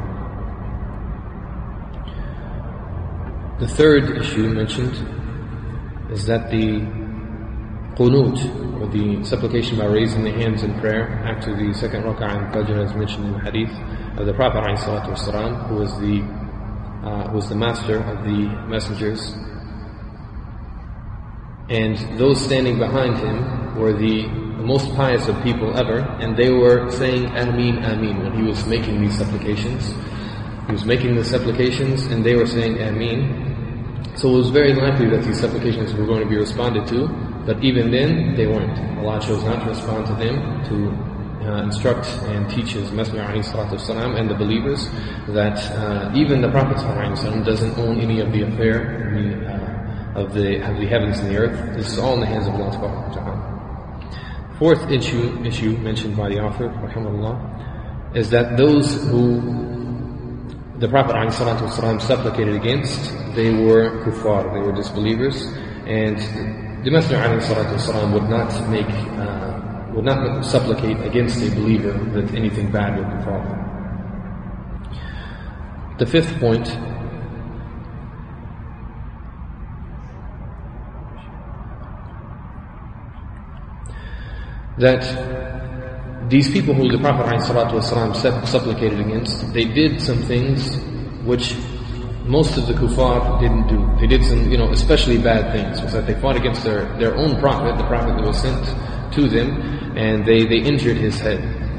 The third issue mentioned is that the qunut, or the supplication by raising the hands in prayer after the second rak'ah in Fajr, as mentioned in the hadith of the Prophet ﷺ, who was the uh, was the master of the messengers, and those standing behind him were the most pious of people ever, and they were saying Ameen, Ameen when he was making these supplications. He was making the supplications and they were saying Ameen. So it was very likely that these supplications were going to be responded to, but even then they weren't. Allah chose not to respond to them, to uh, instruct and teach His Messenger ﷺ and the believers that uh, even the Prophet ﷺ doesn't own any of the affair I mean, uh, of, the, of the heavens and the earth. This is all in the hands of Allah subhanahu wa ta'ala. Fourth issue, issue mentioned by the author, rahimahullah, is that those who the Prophet ﷺ supplicated against, they were kuffar, they were disbelievers, and the Messenger ﷺ would not make, uh, would not supplicate against a believer that anything bad would befall them. The fifth point that these people who the Prophet ﷺ supplicated against, they did some things which most of the kuffar didn't do. They did some, you know, especially bad things. Was that they fought against their, their own prophet, the prophet that was sent to them, and they, they injured his head.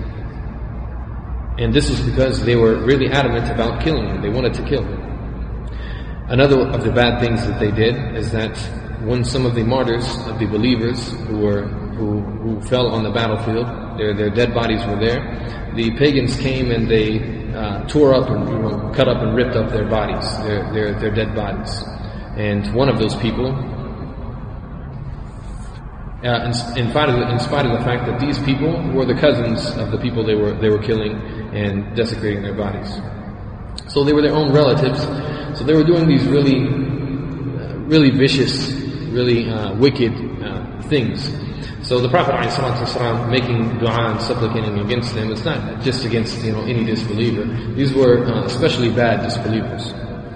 And this was because they were really adamant about killing him. They wanted to kill him. Another of the bad things that they did is that when some of the martyrs of the believers who were who, who fell on the battlefield, their their dead bodies were there, the pagans came and they uh, tore up and you know, cut up and ripped up their bodies, their their their dead bodies. And one of those people, uh, in, in, spite of the, in spite of the fact that these people were the cousins of the people they were they were killing and desecrating their bodies, so they were their own relatives. So they were doing these really, uh, really vicious, really uh, wicked uh, things. So the Prophet ﷺ making dua and supplicating against them, it's not just against you know any disbeliever. These were uh, especially bad disbelievers.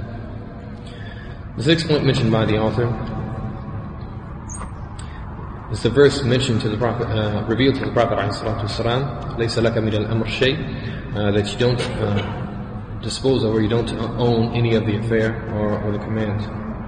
The sixth point mentioned by the author is the verse mentioned to the Prophet, uh, revealed to the Prophet ﷺ, لَيْسَ لَكَ مِنَ الْأَمْرِ شَيْءٍ, uh, that you don't uh, dispose of or you don't own any of the affair or, or the command.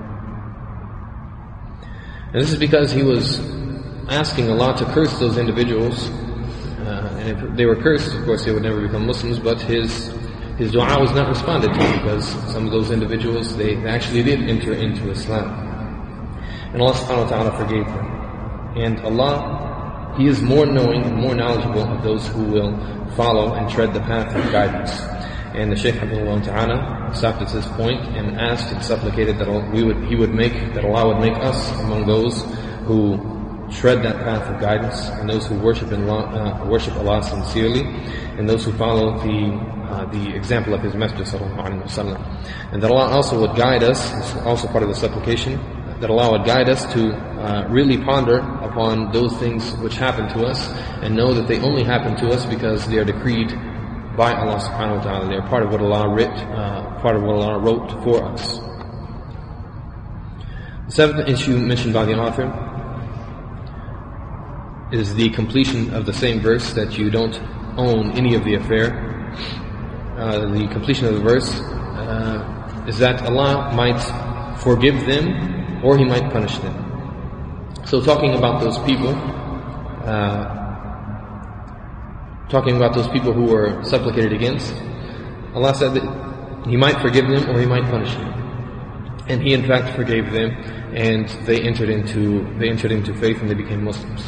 And this is because he was asking Allah to curse those individuals, uh, and if they were cursed, of course they would never become Muslims, but his his dua was not responded to because some of those individuals, they actually did enter into Islam. And Allah subhanahu wa ta'ala forgave them. And Allah, He is more knowing and more knowledgeable of those who will follow and tread the path of guidance. And the Shaykh Abdullah Ta'ala stopped at this point and asked and supplicated that we would, he would make, that Allah would make us among those who tread that path of guidance, and those who worship Allah, uh, worship Allah sincerely, and those who follow the uh, the example of His Messenger sallallahu alaihi wasallam. And that Allah also would guide us, this is also part of the supplication, that Allah would guide us to uh, really ponder upon those things which happen to us, and know that they only happen to us because they are decreed by Allah subhanahu wa ta'ala. They are part of what Allah writ, uh, part of what Allah wrote for us. The seventh issue mentioned by the author is the completion of the same verse, that you don't own any of the affair. Uh, the completion of the verse uh, is that Allah might forgive them or He might punish them. So talking about those people, uh, talking about those people who were supplicated against, Allah said that He might forgive them or He might punish them. And He in fact forgave them, and they entered into they entered into faith and they became Muslims.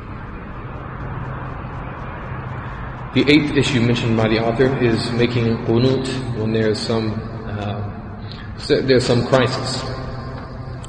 The eighth issue mentioned by the author is making qunut when there's some uh, there's some crisis.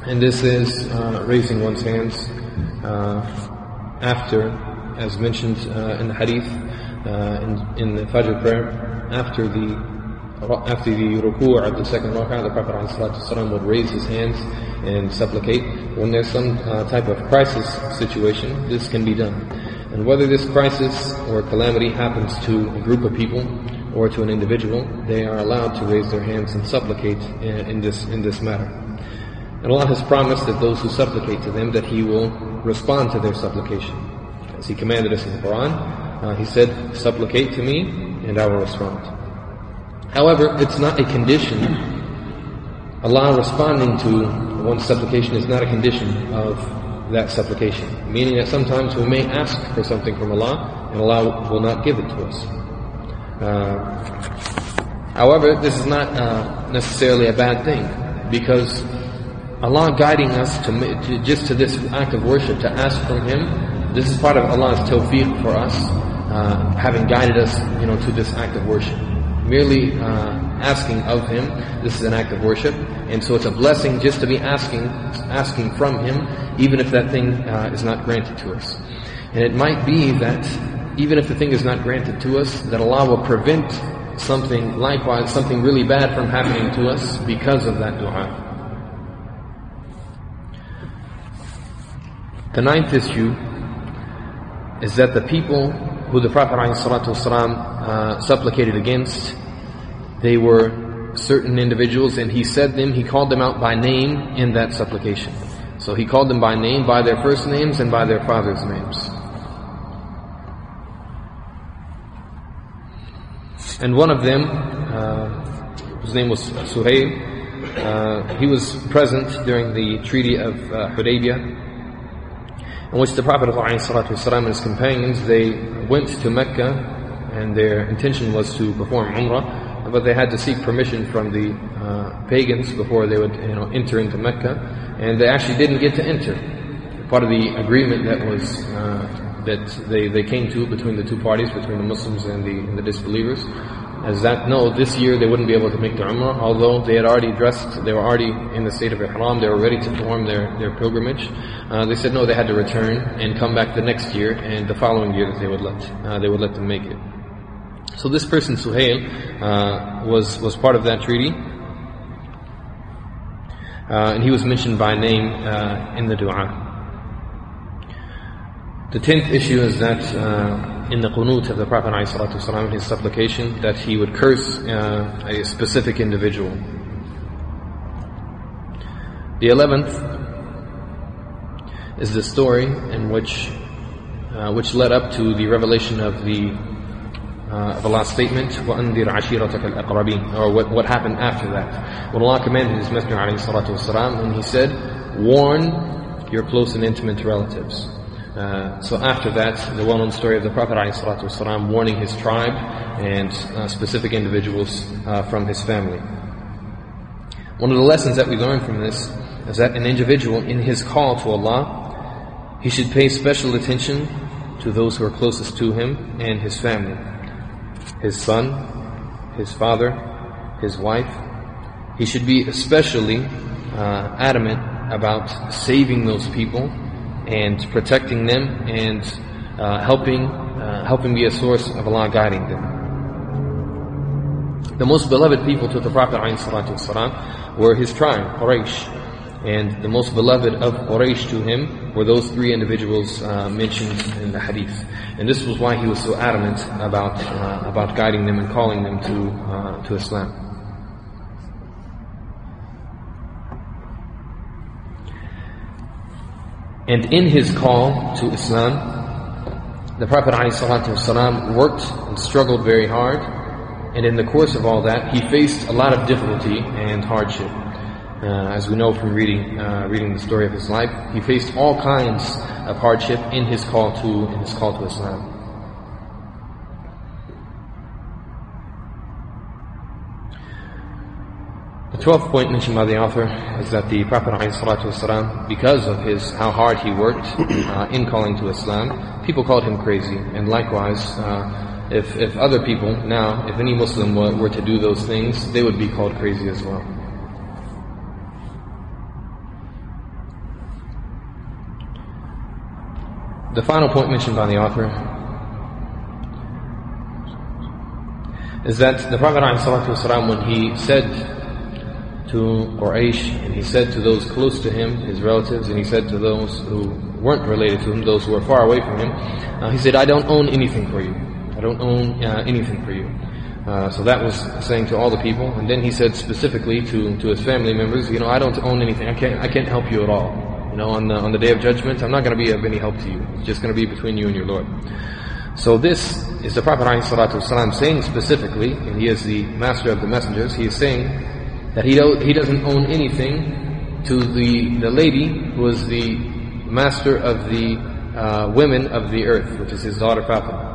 And this is uh, raising one's hands uh, after, as mentioned uh, in the hadith, uh, in, in the Fajr prayer, after the after the ruku' of the second rak'ah, the Prophet ﷺ would raise his hands and supplicate. When there's some uh, type of crisis situation, this can be done. And whether this crisis or calamity happens to a group of people or to an individual, they are allowed to raise their hands and supplicate in, in this in this matter. And Allah has promised that those who supplicate to them, that He will respond to their supplication. As He commanded us in the Quran, uh, He said, supplicate to me and I will respond. However, it's not a condition. Allah responding to one's supplication is not a condition of that supplication. Meaning that sometimes we may ask for something from Allah and Allah will not give it to us. Uh, however, this is not uh, necessarily a bad thing, because Allah guiding us to, to just to this act of worship, to ask from Him, this is part of Allah's tawfiq for us, uh, having guided us, you know, to this act of worship. Merely uh, asking of Him, this is an act of worship, and so it's a blessing just to be asking, asking from Him, even if that thing uh, is not granted to us. And it might be that even if the thing is not granted to us, that Allah will prevent something likewise, something really bad from happening to us because of that dua. The ninth issue is that the people who the Prophet ﷺ uh, supplicated against, they were certain individuals, and he said them, he called them out by name in that supplication. So he called them by name, by their first names and by their fathers' names. And one of them, uh, his name was Suhail, uh, he was present during the Treaty of uh, Hudaybiyah, in which the Prophet ﷺ and his companions, they went to Mecca, and their intention was to perform Umrah, but they had to seek permission from the uh, pagans before they would, you know, enter into Mecca, and they actually didn't get to enter. Part of the agreement that was uh, that they, they came to between the two parties, between the Muslims and the, and the disbelievers, as that no, this year they wouldn't be able to make the Umrah, although they had already dressed, they were already in the state of Ihram, they were ready to perform their, their pilgrimage. Uh, they said no, they had to return and come back the next year, and the following year that they would let, uh, they would let them make it. So this person, Suhail, uh, was, was part of that treaty, uh, and he was mentioned by name uh, in the dua. The tenth issue is that uh, in the qunut of the Prophet ﷺ, in his supplication, that he would curse uh, a specific individual. The eleventh is the story in which uh, which led up to the revelation of the uh, of Allah's statement, وَأَنذِرْ عَشِيرَتَكَ الْأَقْرَبِينَ, or what, what happened after that. When Allah commanded His Messenger ﷺ, and He said, warn your close and intimate relatives. Uh, so after that, the well-known story of the Prophet ﷺ warning his tribe and uh, specific individuals uh, from his family. One of the lessons that we learn from this is that an individual, in his call to Allah, he should pay special attention to those who are closest to him and his family. His son, his father, his wife. He should be especially uh, adamant about saving those people and protecting them, and uh, helping uh, helping be a source of Allah guiding them. The most beloved people to the Prophet ﷺ were his tribe, Quraysh, and the most beloved of Quraysh to him were those three individuals uh, mentioned in the hadith. And this was why he was so adamant about uh, about guiding them and calling them to uh, to Islam. And in his call to Islam, the Prophet ﷺ worked and struggled very hard, and in the course of all that, he faced a lot of difficulty and hardship. Uh, as we know from reading uh, reading the story of his life, he faced all kinds of hardship in his call to in his call to Islam. The twelfth point mentioned by the author is that the Prophet ﷺ, because of his how hard he worked uh, in calling to Islam, people called him crazy. And likewise, uh, if if other people now, if any Muslim were, were to do those things, they would be called crazy as well. the final point mentioned by the author is that the Prophet ﷺ, when he said to Quraysh, and he said to those close to him, his relatives, and he said to those who weren't related to him, those who were far away from him, uh, he said, I don't own anything for you. I don't own uh, anything for you. Uh, so that was saying to all the people. And then he said specifically to, to his family members, you know, I don't own anything. I can't, I can't help you at all. You know, on the, on the day of judgment, I'm not going to be of any help to you. It's just going to be between you and your Lord. So this is the Prophet ﷺ saying specifically, and he is the master of the messengers, he is saying that he, do, he doesn't own anything to the, the lady who is the master of the uh, women of the earth, which is his daughter Fatima.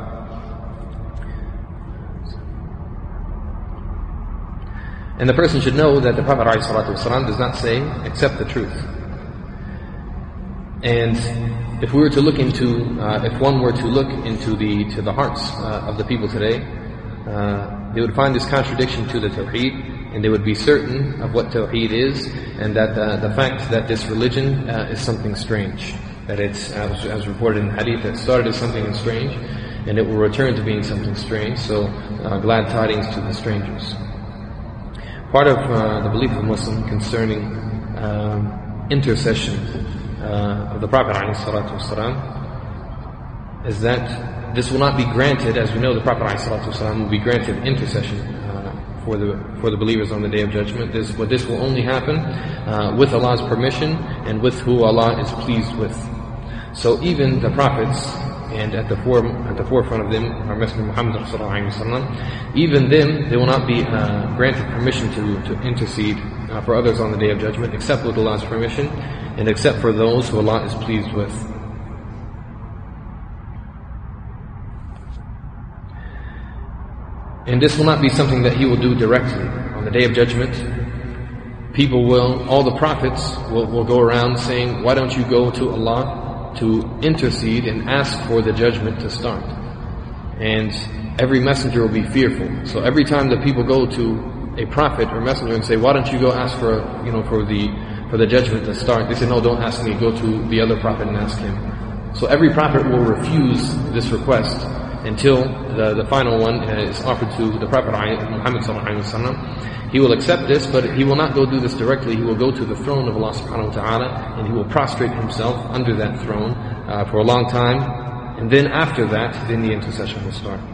And the person should know that the Prophet ﷺ does not say, accept the truth. And if we were to look into, uh, if one were to look into the to the hearts uh, of the people today, uh, they would find this contradiction to the Tawheed, and they would be certain of what Tawheed is, and that the, the fact that this religion uh, is something strange. That it's, as, as reported in Hadith, that started as something strange, and it will return to being something strange. So, uh, glad tidings to the strangers. Part of uh, the belief of a Muslim concerning um, intercession uh, of the Prophet ﷺ is that this will not be granted. As we know, the Prophet ﷺ will be granted intercession uh, for the for the believers on the Day of Judgment. This, but this will only happen uh, with Allah's permission and with who Allah is pleased with. So even the prophets, and at the form, at the forefront of them, our Messenger Muhammad ﷺ, even them, they will not be uh, granted permission to, to intercede uh, for others on the Day of Judgment, except with Allah's permission, and except for those who Allah is pleased with. And this will not be something that He will do directly. On the Day of Judgment, people will, all the prophets will, will go around saying, why don't you go to Allah to intercede and ask for the judgment to start? And every messenger will be fearful. So every time that people go to a prophet or messenger and say, why don't you go ask for, you know, for the for the judgment to start, they say, no, don't ask me, go to the other prophet and ask him. So every prophet will refuse this request until the, the final one is offered to the Prophet Muhammad ﷺ. He will accept this, but he will not go do this directly. He will go to the throne of Allah subhanahu wa ta'ala, and he will prostrate himself under that throne uh, for a long time, and then after that, then the intercession will start.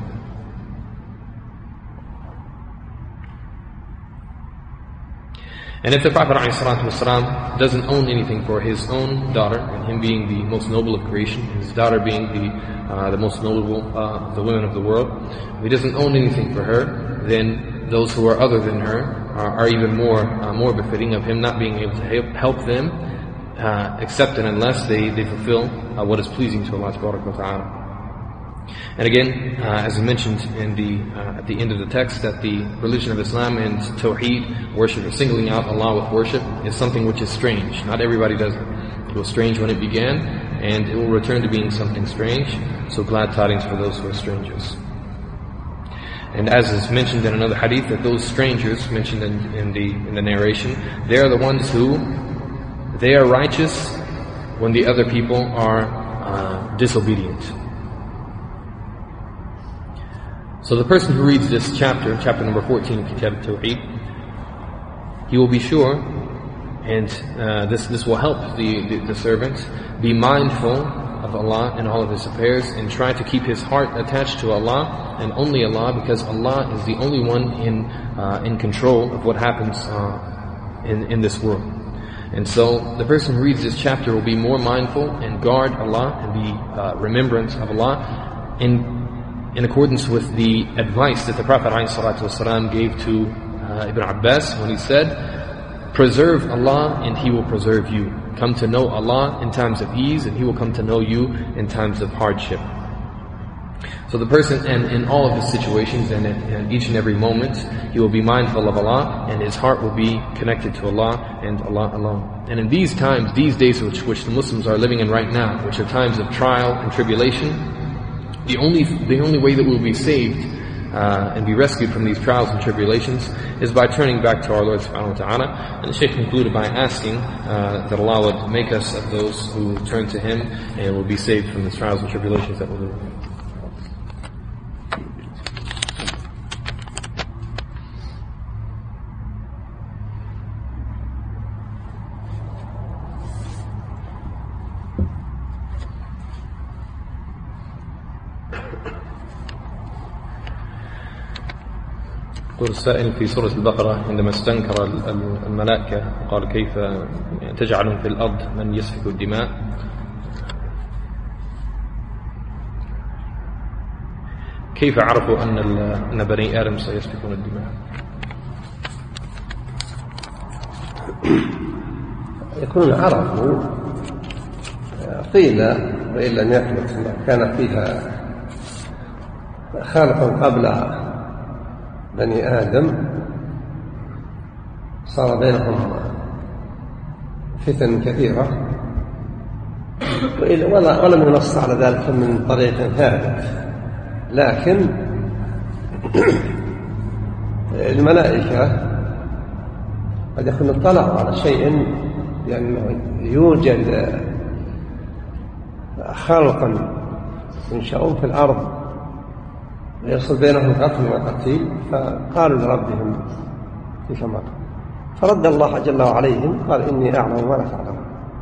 And if the Prophet ﷺ doesn't own anything for his own daughter, and him being the most noble of creation, his daughter being the uh, the most noble uh, of the women of the world, if he doesn't own anything for her, then those who are other than her are, are even more uh, more befitting of him not being able to help them, uh, except and unless they, they fulfill uh, what is pleasing to Allah wa ta'ala. And again, uh, as I mentioned in the uh, at the end of the text, that the religion of Islam and Tawheed, worship, or singling out Allah with worship, is something which is strange. Not everybody does it. It was strange when it began, and it will return to being something strange. So glad tidings for those who are strangers. And as is mentioned in another hadith, that those strangers mentioned in, in the in the narration, they are the ones who they are righteous when the other people are uh, disobedient. So the person who reads this chapter, chapter number fourteen of Kitab al-Tawheed, he will be sure, and uh, this this will help the, the, the servant be mindful of Allah in all of his affairs, and try to keep his heart attached to Allah and only Allah, because Allah is the only one in uh, in control of what happens uh, in in this world. And so the person who reads this chapter will be more mindful and guard Allah and be uh, remembrant of Allah in in accordance with the advice that the Prophet ﷺ gave to uh, Ibn Abbas when he said, preserve Allah and He will preserve you. Come to know Allah in times of ease, and He will come to know you in times of hardship. So the person, and in all of his situations and in each and every moment, he will be mindful of Allah, and his heart will be connected to Allah and Allah alone. And in these times, these days which, which the Muslims are living in right now, which are times of trial and tribulation, The only the only way that we'll be saved uh, and be rescued from these trials and tribulations is by turning back to our Lord subhanahu wa ta'ala. And the Shaykh concluded by asking uh, that Allah would make us of those who turn to Him and will be saved from the trials and tribulations that will live. يقول السائل في سورة البقرة عندما استنكر الملائكة وقال كيف تجعلون في الأرض من يسفك الدماء، كيف عرفوا أن بني آدم سيسفكون الدماء؟ يكون عرفوا قيل وإن لم يثبت كان فيها خالق قبل بني آدم صار بينهم فتن كثيرة ولم ينص على ذلك من طريق ثابت، لكن الملائكة قد يكون اطلعوا على شيء لأنه يوجد خلقا ينشأون في الأرض ويصل بينهم قتل وقتيل، فقالوا لربهم كيف ما قال، فرد الله جل عليهم قال إني أعلم ولا تعلمون.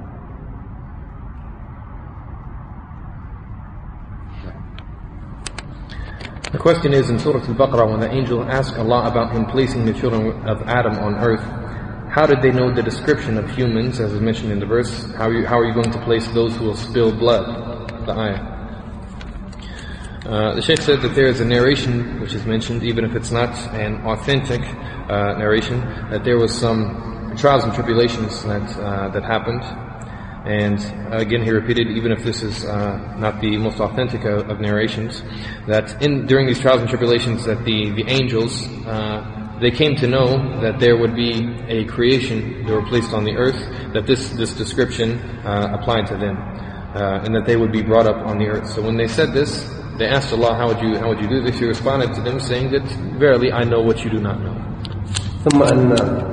The question is, in Surah Al-Baqarah, when the angel asked Allah about him placing the children of Adam on earth, how did they know the description of humans, as is mentioned in the verse? How are you, how are you going to place those who will spill blood? The ayah. Uh, the Shaykh said that there is a narration which is mentioned, even if it's not an authentic uh, narration, that there was some trials and tribulations that uh, that happened. And uh, again, he repeated, even if this is uh, not the most authentic of, of narrations, that in during these trials and tribulations, that the the angels uh, they came to know that there would be a creation that were placed on the earth, that this this description uh, applied to them, uh, and that they would be brought up on the earth. So when they said this, they asked Allah, how would you how would you do this? He responded to them saying that, verily I know what you do not know. ثم أن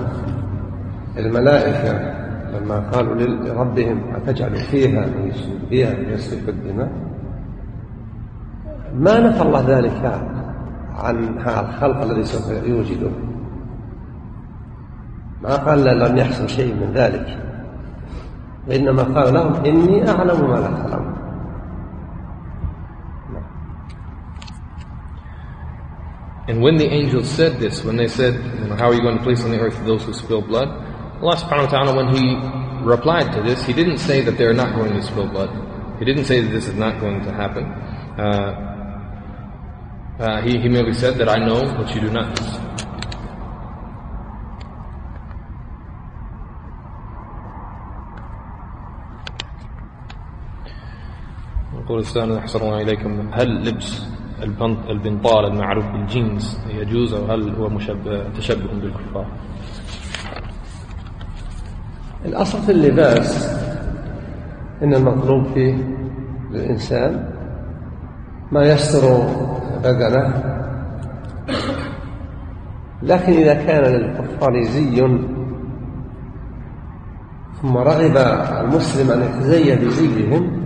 الملائكة لما قالوا لربهم أتجعل فيها فيها يسفك الدماء، ما نفى الله ذلك عن هذا الخلق الذي سوف يوجده، ما قال لن يحصل شيء من ذلك، وإنما قال لهم إني أعلم ما لا تعلمون. And when the angels said this, when they said, you know, how are you going to place on the earth those who spill blood? Allah subhanahu wa ta'ala, when He replied to this, He didn't say that they're not going to spill blood. He didn't say that this is not going to happen. Uh, uh, he, he merely said that I know what you do not know. يقول السلام أحسن إليكم، هل لبس البنطال المعروف بالجينز يجوز أو هل هو مشبه تشبه بالكفار؟ الأصل في اللباس إن المطلوب فيه للإنسان ما يستر بدنه، لكن إذا كان للكفار زي ثم رغب المسلم أن يتزي بزيهم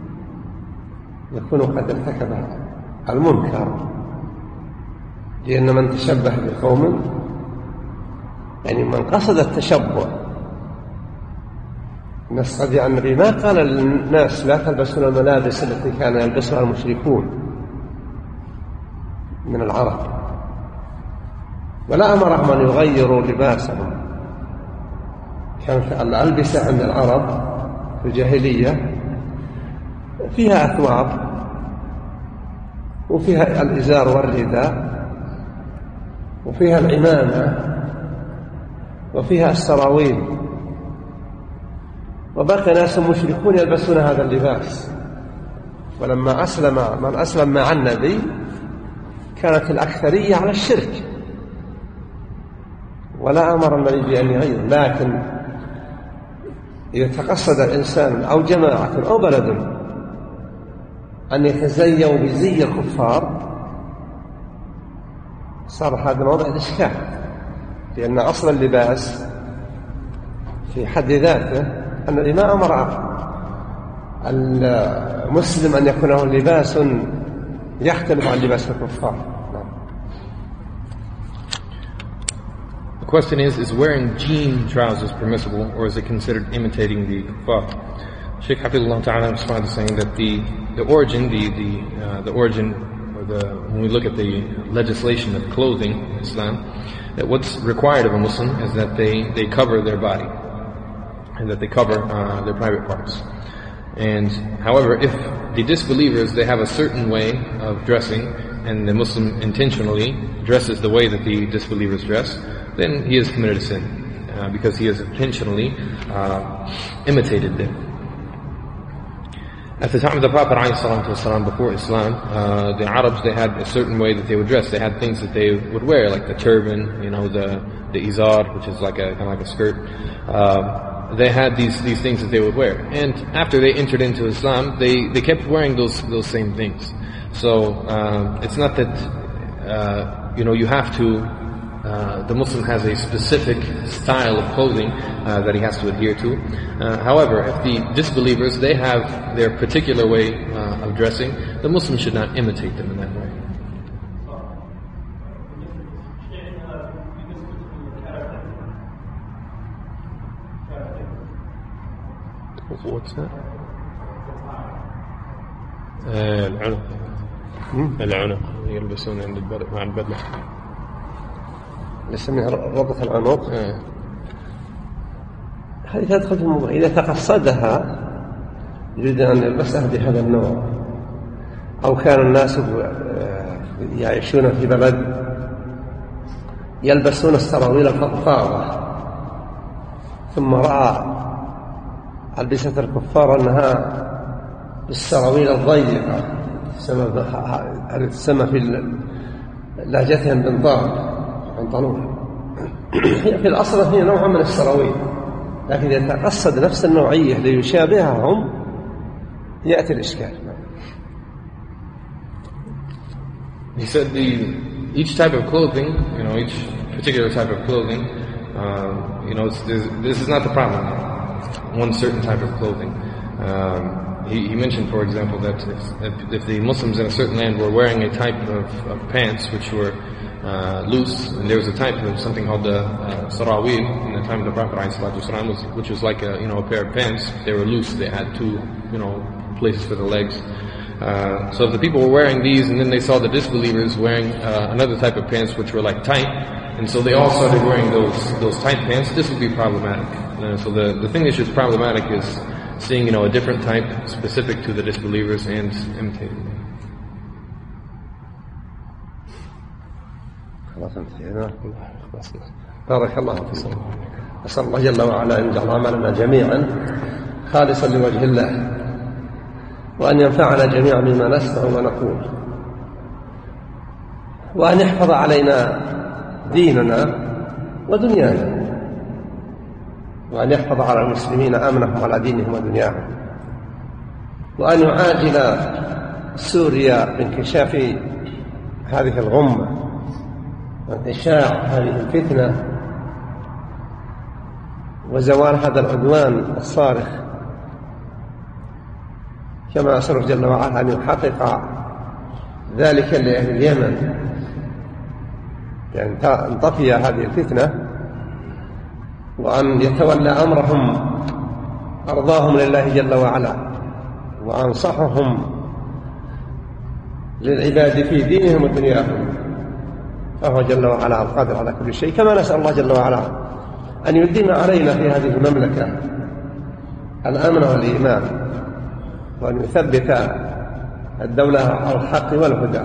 يكون قد ارتكب المنكر، لأن من تشبه بقوم يعني من قصد التشبه. نستطيع أن النبي ما قال للناس لا تلبسون الملابس التي كان يلبسها المشركون من العرب، ولا أمرهم أن يغيروا لباسهم. كانت الألبسة عند العرب في الجاهلية فيها أثواب وفيها الإزار والرداء وفيها العمامة وفيها السراويل، وبقي ناس مشركون يلبسون هذا اللباس. ولما أسلم من أسلم مع النبي كانت الأكثرية على الشرك، ولا أمر النبي بأن يغير. لكن إذا تقصد الإنسان أو جماعة أو بلد أن يتزيوا بزي الكفار صار هذا موضع الإشكال، لأن أصل اللباس في حد ذاته أن الإمام أمر المسلم أن يكون له لباس يختلف عن لباس الكفار. The question is, is wearing jean trousers permissible, or is it considered imitating the kuffar? Shaykh Hafidullah Ta'ala responded saying that the, the origin, the, the, uh, the origin, or the, when we look at the legislation of clothing in Islam, that what's required of a Muslim is that they, they cover their body, and that they cover uh, their private parts. And however, if the disbelievers, they have a certain way of dressing, and the Muslim intentionally dresses the way that the disbelievers dress, then he has committed a sin, uh, because he has intentionally uh, imitated them. At the time of the Prophet ﷺ, before Islam, uh, the Arabs, they had a certain way that they would dress. They had things that they would wear, like the turban, you know, the the izar, which is like a kind of like a skirt. Uh, they had these these things that they would wear. And after they entered into Islam, they they kept wearing those those same things. So uh, it's not that uh, you know you have to. Uh, the Muslim has a specific style of clothing uh, that he has to adhere to. Uh, however, if the disbelievers, they have their particular way uh, of dressing, the Muslim should not imitate them in that way. What's that? العنق. العنق يلبسون عند البدلة مع البدلة. نسميها ربط العنق. هذه تدخل في الموضوع. إذا تقصدها يريد أن يلبسها بهذا النوع، أو كان الناس يعيشون في بلد يلبسون السراويل الفضفاضة، ثم رأى ألبسة الكفار أنها بالسراويل الضيقة تسمى في لهجتهم بنطال بنطلون. في الأصل هي نوع من السراويل، لكن إذا تقصد نفس النوعية ليشابههم يأتي الإشكال. He said the each type of clothing, you know, each particular type of clothing, uh, you know, it's, this is not the problem. One certain type of clothing. Um, he, he mentioned, for example, that if, if the Muslims in a certain land were wearing a type of, of pants which were uh, loose, and there was a type of something called the uh, sarawil in the time of the Prophet ﷺ, which was like a, you know, a pair of pants. They were loose. They had two, you know, places for the legs. Uh, so if the people were wearing these, and then they saw the disbelievers wearing uh, another type of pants which were like tight, and so they all started wearing those those tight pants, this would be problematic. Uh, so the, the thing that's just problematic is seeing, you know, a different type specific to the disbelievers and imitating them. بارك الله فيكم. أسأل الله جل وعلا أن يجعل عملنا جميعا خالصا لوجه الله، وأن ينفعنا جميعا بما نسمع ونقول، وأن يحفظ علينا ديننا ودنيانا، وأن يحفظ على المسلمين أمنهم على دينهم ودنياهم، وأن يعاجل سوريا بانكشاف هذه الغمة وانتشاع هذه الفتنة وزوال هذا العدوان الصارخ، كما أسأله جل وعلا أن يحقق ذلك لأهل اليمن، يعني انطفي هذه الفتنة، وأن يتولى أمرهم أرضاهم لله جل وعلا، وأنصحهم للعباد في دينهم ودنياهم، فهو جل وعلا القادر على كل شيء. كما نسأل الله جل وعلا أن يديم علينا في هذه المملكة الأمن والإيمان، وأن يثبت الدولة على الحق والهدى،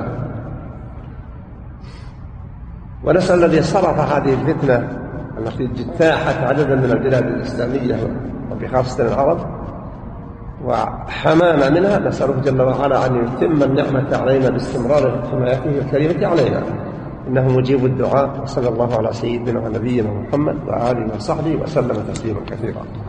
ونسأل الذي صرف هذه الفتنة التي اجتاحت عددا من البلاد الإسلامية وبخاصة العرب وحمانا منها، نسأله جل وعلا أن يتم النعمة علينا باستمرار حمايته الكريمة علينا، إنه مجيب الدعاء. وصلى الله على سيدنا ونبينا محمد وآله وصحبه وسلم تسليما كثيرا.